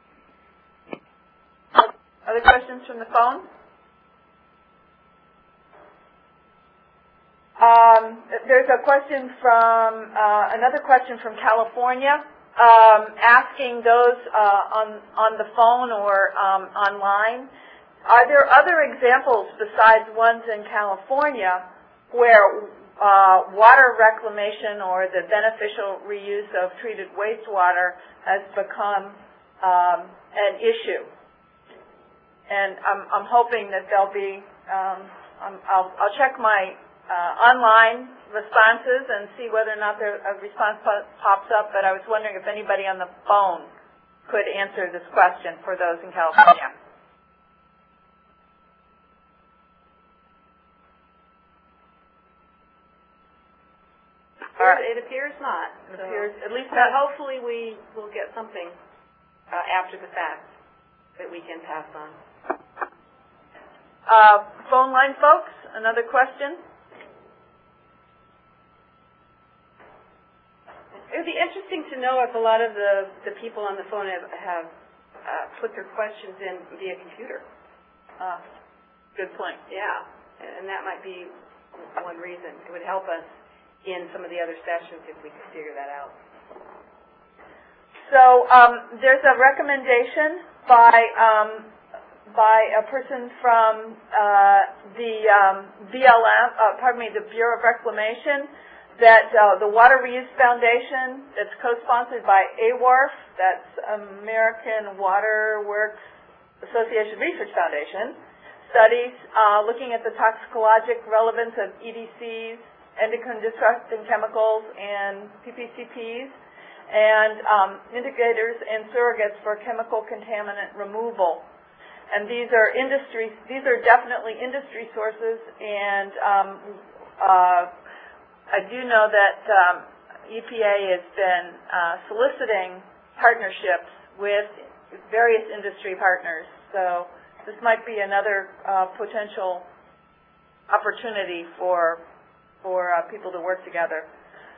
Other questions from the phone? There's a question from another question from California, asking those on the phone or online, are there other examples besides ones in California where water reclamation or the beneficial reuse of treated wastewater has become an issue? And I'm hoping that there'll be, I'll check my online responses and see whether or not a response pops up, but I was wondering if anybody on the phone could answer this question for those in California. It appears not. It appears, at least not. Hopefully we will get something after the fact that we can pass on. Phone line folks, another question? It would be interesting to know if a lot of the people on the phone have put their questions in via computer. Good point. Yeah, and that might be one reason. It would help us in some of the other sessions if we could figure that out. So there's a recommendation by a person from the the Bureau of Reclamation, that the Water Reuse Foundation, that's co-sponsored by AWRF, that's American Water Works Association Research Foundation, studies looking at the toxicologic relevance of EDCs, endocrine disrupting chemicals, and PPCPs, and indicators and surrogates for chemical contaminant removal. And these are definitely industry sources, and I do know that EPA has been soliciting partnerships with various industry partners. So this might be another potential opportunity for people to work together.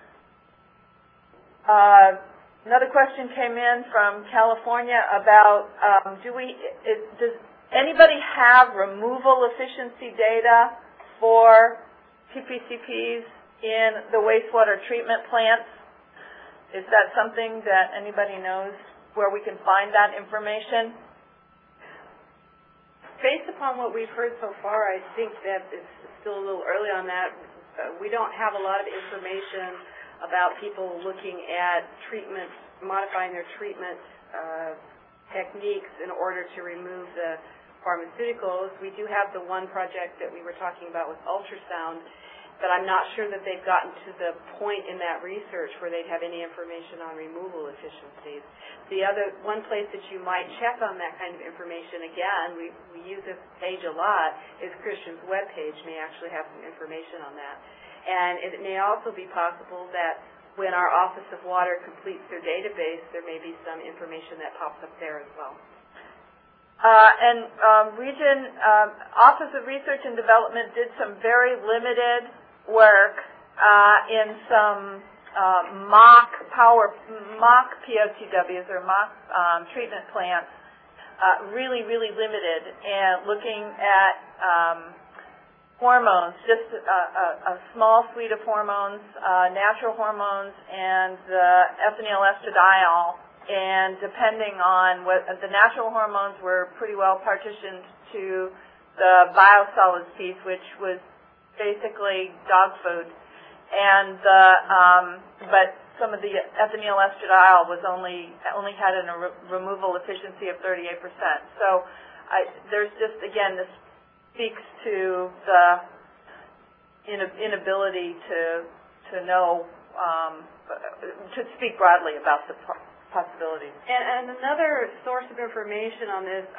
Another question came in from California about does anybody have removal efficiency data for PPCPs in the wastewater treatment plants? Is that something that anybody knows where we can find that information? Based upon what we've heard so far, I think that it's still a little early on that. We don't have a lot of information about people looking at treatments, modifying their treatment techniques in order to remove the pharmaceuticals. We do have the one project that we were talking about with ultrasound, but I'm not sure that they've gotten to the point in that research where they'd have any information on removal efficiencies. The other one place that you might check on that kind of information, again, we use this page a lot, is Christian's webpage may actually have some information on that. And it may also be possible that when our Office of Water completes their database, there may be some information that pops up there as well. Office of Research and Development did some very limited work in some mock POTWs or mock treatment plants, really limited, and looking at hormones, just a small suite of hormones, natural hormones, and ethinyl estradiol. And depending on what the natural hormones were pretty well partitioned to the biosolids piece, which was basically dog food, and but some of the ethinyl estradiol was only had a removal efficiency of 38%. So there's just, again, this speaks to the inability to know, to speak broadly about the possibilities. And another source of information on this,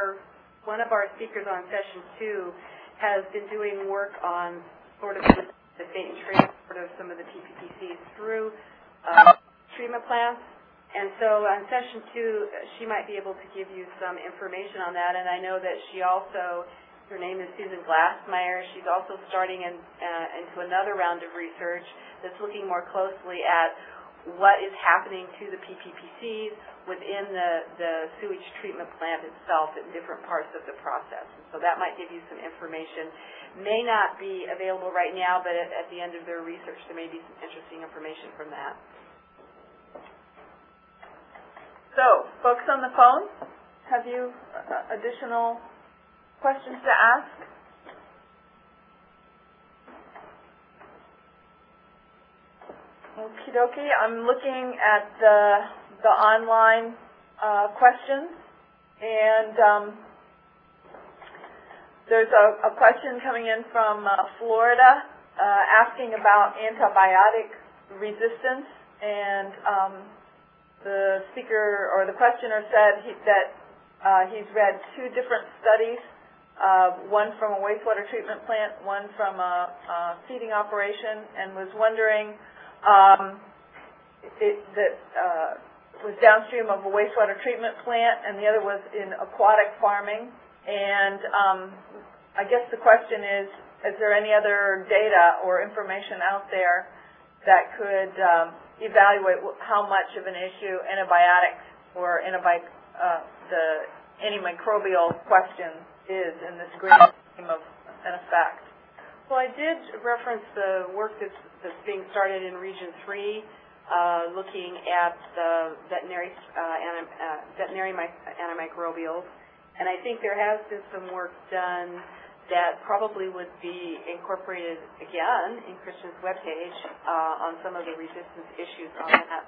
one of our speakers on session 2 has been doing work on sort of the fate and transport of some of the PPPCs through treatment plants. And so on session 2, she might be able to give you some information on that. And I know that she also, her name is Susan Glassmeyer, she's also starting into another round of research that's looking more closely at what is happening to the PPPCs within the sewage treatment plant itself in different parts of the process. So that might give you some information. May not be available right now, but at the end of their research there may be some interesting information from that. So, folks on the phone, have you additional questions to ask? Okie dokie. I'm looking at the online questions, and there's a question coming in from Florida asking about antibiotic resistance, and the speaker or the questioner said that he's read 2 different studies, one from a wastewater treatment plant, one from a feeding operation, and was wondering was downstream of a wastewater treatment plant, and the other was in aquatic farming. And I guess the question is there any other data or information out there that could evaluate how much of an issue antibiotics or the antimicrobial question is in this grand scheme of an effect? Well, I did reference the work that's being started in Region 3, looking at the veterinary antimicrobials, and I think there has been some work done that probably would be incorporated again in Christian's webpage on some of the resistance issues on that.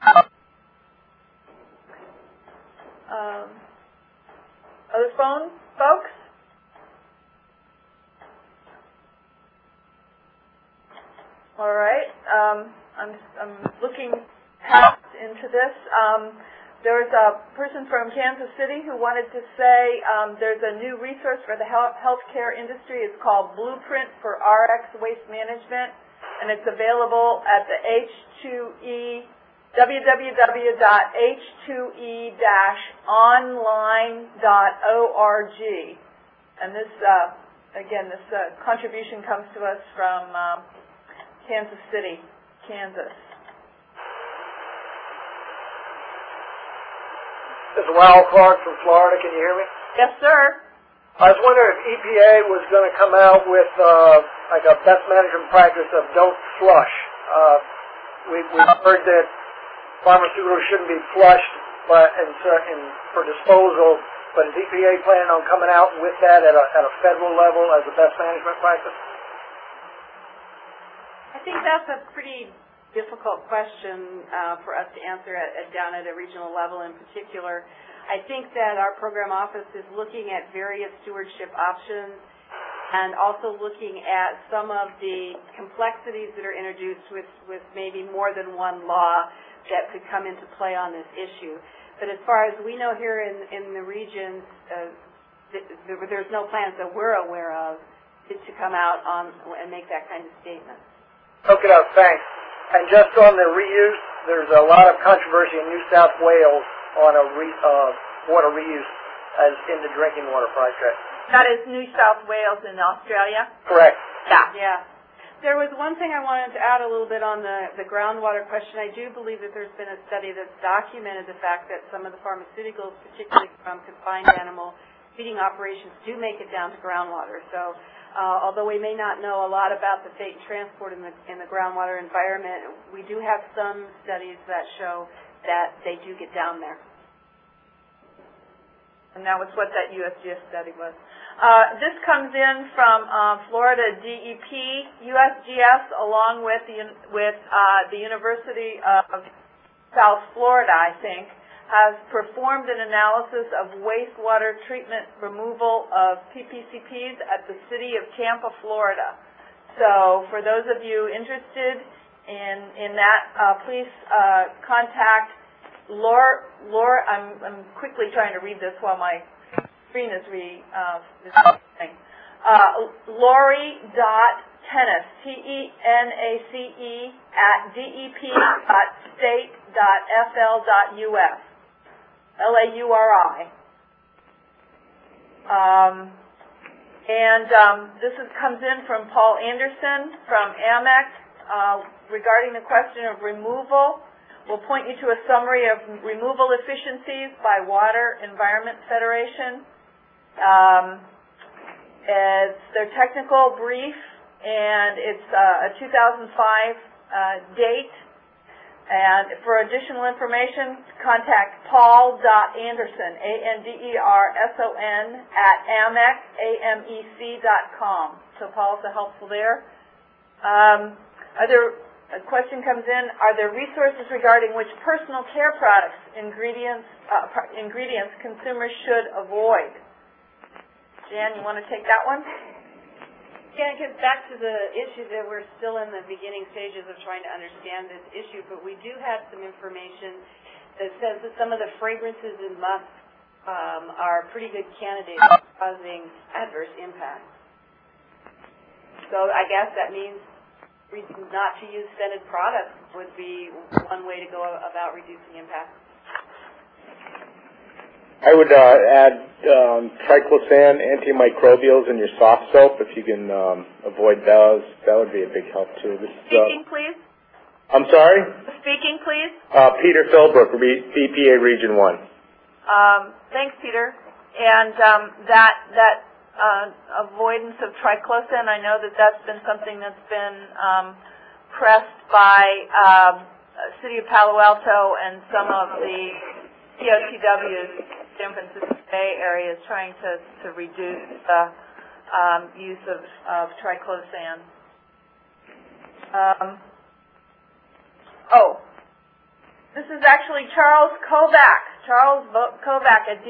Other phone folks? All right. I'm looking past into this. There was a person from Kansas City who wanted to say there's a new resource for the healthcare industry. It's called Blueprint for RX Waste Management, and it's available at the H2E, www.h2e-online.org. And this, again, this contribution comes to us from Kansas City, Kansas. This is Raul Clark from Florida. Can you hear me? Yes, sir. I was wondering if EPA was going to come out with like a best management practice of don't flush. We've heard that pharmaceuticals shouldn't be flushed, but for disposal. But is EPA planning on coming out with that at a federal level as a best management practice? I think that's a pretty difficult question for us to answer down at a regional level in particular. I think that our program office is looking at various stewardship options and also looking at some of the complexities that are introduced with maybe more than one law that could come into play on this issue. But as far as we know here in the regions, there's no plans that we're aware of to come out and make that kind of statement. Okay, thanks. And just on the reuse, there's a lot of controversy in New South Wales on a water reuse as in the drinking water project. That is New South Wales in Australia? Correct. Yeah. There was one thing I wanted to add a little bit on the groundwater question. I do believe that there's been a study that's documented the fact that some of the pharmaceuticals, particularly from confined animal feeding operations, do make it down to groundwater. So although we may not know a lot about the fate and transport in the groundwater environment, we do have some studies that show that they do get down there. And that was what that USGS study was. This comes in from Florida DEP. USGS, along with the University of South Florida, I think, has performed an analysis of wastewater treatment removal of PPCPs at the city of Tampa, Florida. So for those of you interested in that, please contact Laura. I'm quickly trying to read this while my screen is Lori.Tenness Tenace, TENACE, @dep.state.fl.us, LAURI. This comes in from Paul Anderson from AMEC regarding the question of removal. We'll point you to a summary of removal efficiencies by Water Environment Federation. It's their technical brief, and it's a 2005 date. And for additional information, contact paul.anderson, ANDERSON, @amec.com. So Paul's helpful there. A question comes in, are there resources regarding which personal care products, ingredients consumers should avoid? Jan, you want to take that one? Yeah, it gets back to the issue that we're still in the beginning stages of trying to understand this issue, but we do have some information that says that some of the fragrances in musk are pretty good candidates for causing adverse impacts. So I guess that means not to use scented products would be one way to go about reducing impact. I would add triclosan antimicrobials in your soft soap if you can avoid those. That would be a big help too. Speaking, please. I'm sorry? Speaking, please. Peter Philbrook, EPA Region 1. Thanks, Peter. And that avoidance of triclosan, I know that's been something that's been pressed by City of Palo Alto and some of the COTWs, San Francisco Bay Area, is trying to reduce the use of triclosan. This is actually Charles Kovac. Charles Kovac at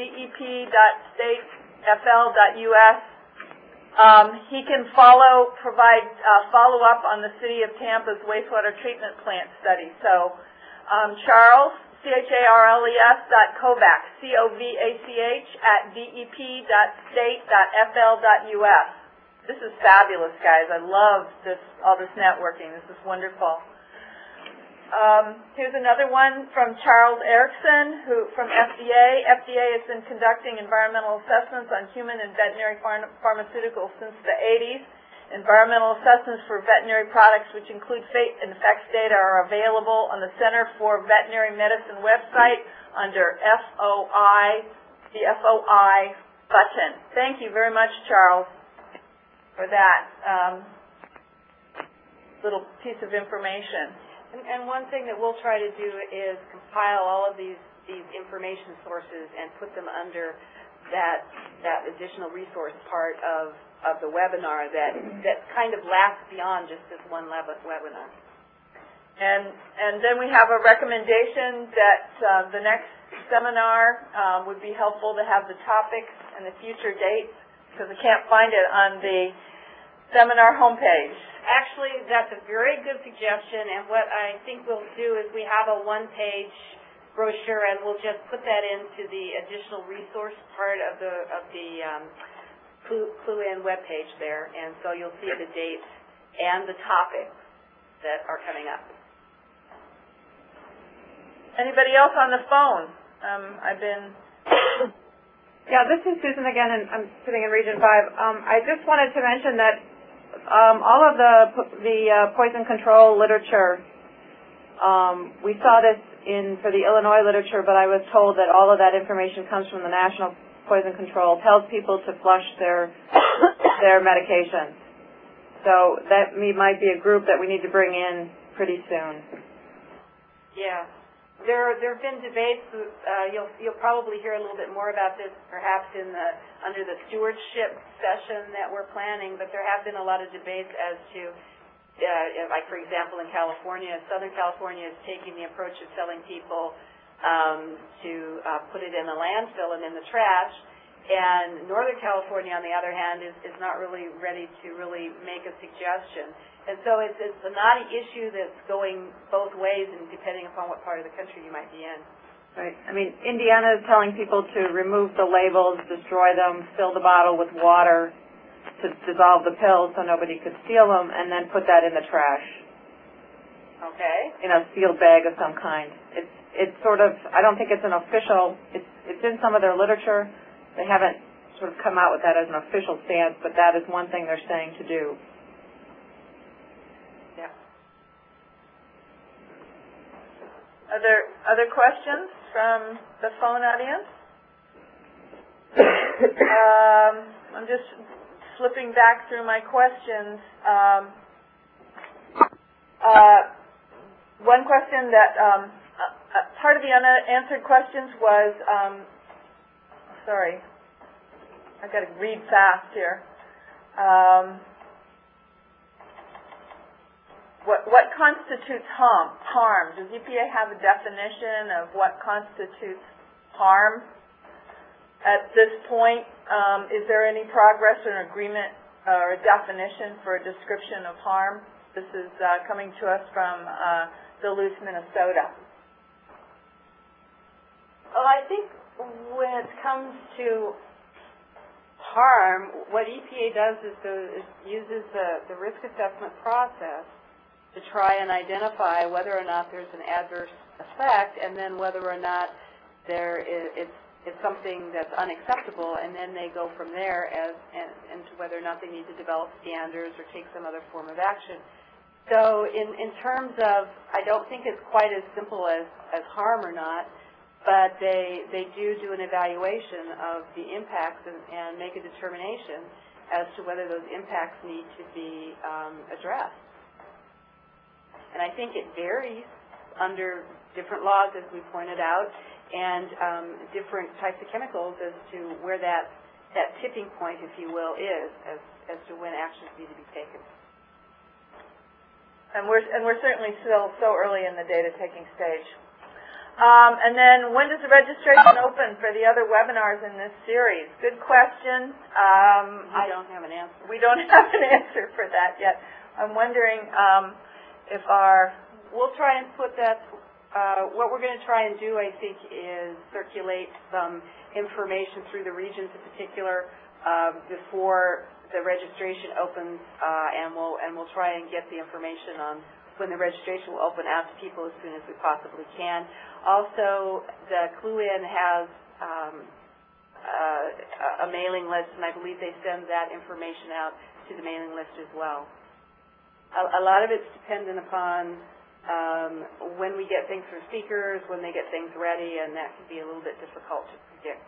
dep.state.fl.us. He can provide follow-up on the City of Tampa's wastewater treatment plant study. So, Charles, CHARLES.Kovac, COVACH @dep.state.fl.us. This is fabulous, guys. I love all this networking. This is wonderful. Here's another one from Charles Erickson, from FDA. FDA has been conducting environmental assessments on human and veterinary pharmaceuticals since the 80s. Environmental assessments for veterinary products, which include fate and effects data, are available on the Center for Veterinary Medicine website under the FOI button. Thank you very much, Charles, for that little piece of information. And one thing that we'll try to do is compile all of these information sources and put them under that additional resource part of the webinar that kind of lasts beyond just this one webinar. And then we have a recommendation that the next seminar would be helpful to have the topics and the future dates, because I can't find it on the seminar homepage. Actually, that's a very good suggestion, and what I think we'll do is we have a one-page brochure, and we'll just put that into the additional resource part of the Clue-In webpage there, and so you'll see the dates and the topics that are coming up. Anybody else on the phone? Yeah, this is Susan again, and I'm sitting in Region 5. I just wanted to mention that all of the poison control literature, we saw this for the Illinois literature, but I was told that all of that information comes from the National Poison Control, tells people to flush their medications. So that might be a group that we need to bring in pretty soon. Yeah. There have been debates. You'll probably hear a little bit more about this perhaps under the stewardship session that we're planning, but there have been a lot of debates as to, like for example in California, Southern California is taking the approach of telling people to put it in the landfill and in the trash, and Northern California, on the other hand, is not really ready to really make a suggestion. And so it's a knotty issue that's going both ways, and depending upon what part of the country you might be in. Right. I mean, Indiana is telling people to remove the labels, destroy them, fill the bottle with water. to dissolve the pills so nobody could steal them, and then put that in the trash. Okay. In a sealed bag of some kind. It's sort of, I don't think it's an official, it's in some of their literature. They haven't sort of come out with that as an official stance, but that is one thing they're saying to do. Yeah. Are there other questions from the phone audience? I'm just flipping back through my questions. One question that, part of the unanswered questions was, sorry, I've got to read fast here. What constitutes harm? Does EPA have a definition of what constitutes harm at this point? Is there any progress or an agreement or a definition for a description of harm? This is coming to us from Duluth, Minnesota. Well, I think when it comes to harm, what EPA does is uses the risk assessment process to try and identify whether or not there's an adverse effect, and then whether or not it's something that's unacceptable, and then they go from there as to whether or not they need to develop standards or take some other form of action. So in terms of, I don't think it's quite as simple as harm or not, but they do an evaluation of the impacts and make a determination as to whether those impacts need to be addressed. And I think it varies under different laws, as we pointed out, and different types of chemicals as to where that tipping point, if you will, is as to when actions need to be taken. And we're certainly still so early in the data-taking stage. And then, when does the registration open for the other webinars in this series? Good question. I don't have an answer. We don't have an answer for that yet. I'm wondering if we'll try and put that. What we're going to try and do, I think, is circulate some information through the regions in particular before the registration opens, and we'll try and get the information on when the registration will open out to people as soon as we possibly can. Also, the Clue-In has a mailing list, and I believe they send that information out to the mailing list as well. A lot of it's dependent upon when we get things from speakers, when they get things ready, and that can be a little bit difficult to predict.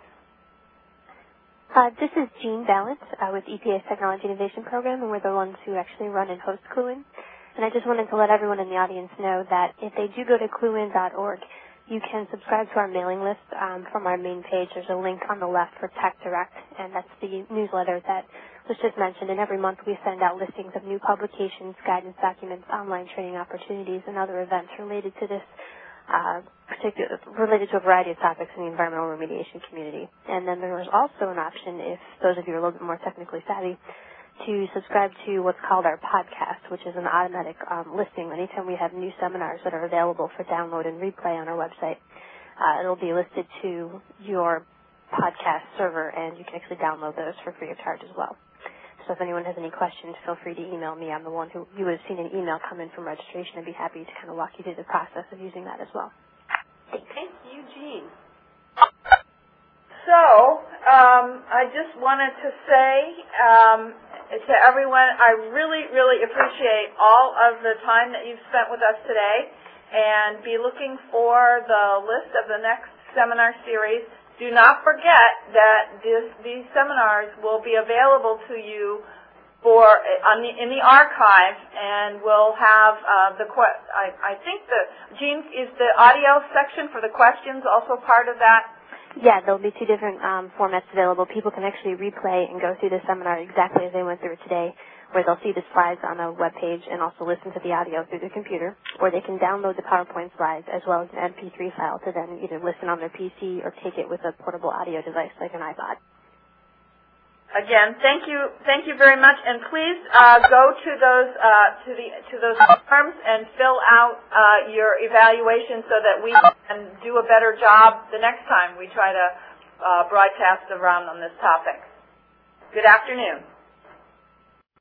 This is Jean Ballant with EPA's Technology Innovation Program, and we're the ones who actually run and host Clue-In. And I just wanted to let everyone in the audience know that if they do go to cluein.org, you can subscribe to our mailing list from our main page. There's a link on the left for Tech Direct, and that's the newsletter that was just mentioned. And every month we send out listings of new publications, guidance documents, online training opportunities, and other events related to this, related to a variety of topics in the environmental remediation community. And then there is also an option, if those of you are a little bit more technically savvy, to subscribe to what's called our podcast, which is an automatic listing. Anytime we have new seminars that are available for download and replay on our website, it'll be listed to your podcast server, and you can actually download those for free of charge as well. So if anyone has any questions, feel free to email me. I'm the one who you would have seen an email come in from registration. I'd be happy to kind of walk you through the process of using that as well. Thank you, Jean. So, I just wanted to say to everyone, I really, really appreciate all of the time that you've spent with us today, and be looking for the list of the next seminar series. Do not forget that these seminars will be available to you in the archive, and we'll have I think Jean, is the audio section for the questions also part of that? Yeah, there'll be two different formats available. People can actually replay and go through the seminar exactly as they went through it today, where they'll see the slides on a web page and also listen to the audio through their computer, or they can download the PowerPoint slides as well as an MP3 file to then either listen on their PC or take it with a portable audio device like an iPod. Again, thank you very much, and please go to those forms and fill out your evaluation so that we can do a better job the next time we try to broadcast around on this topic. Good afternoon.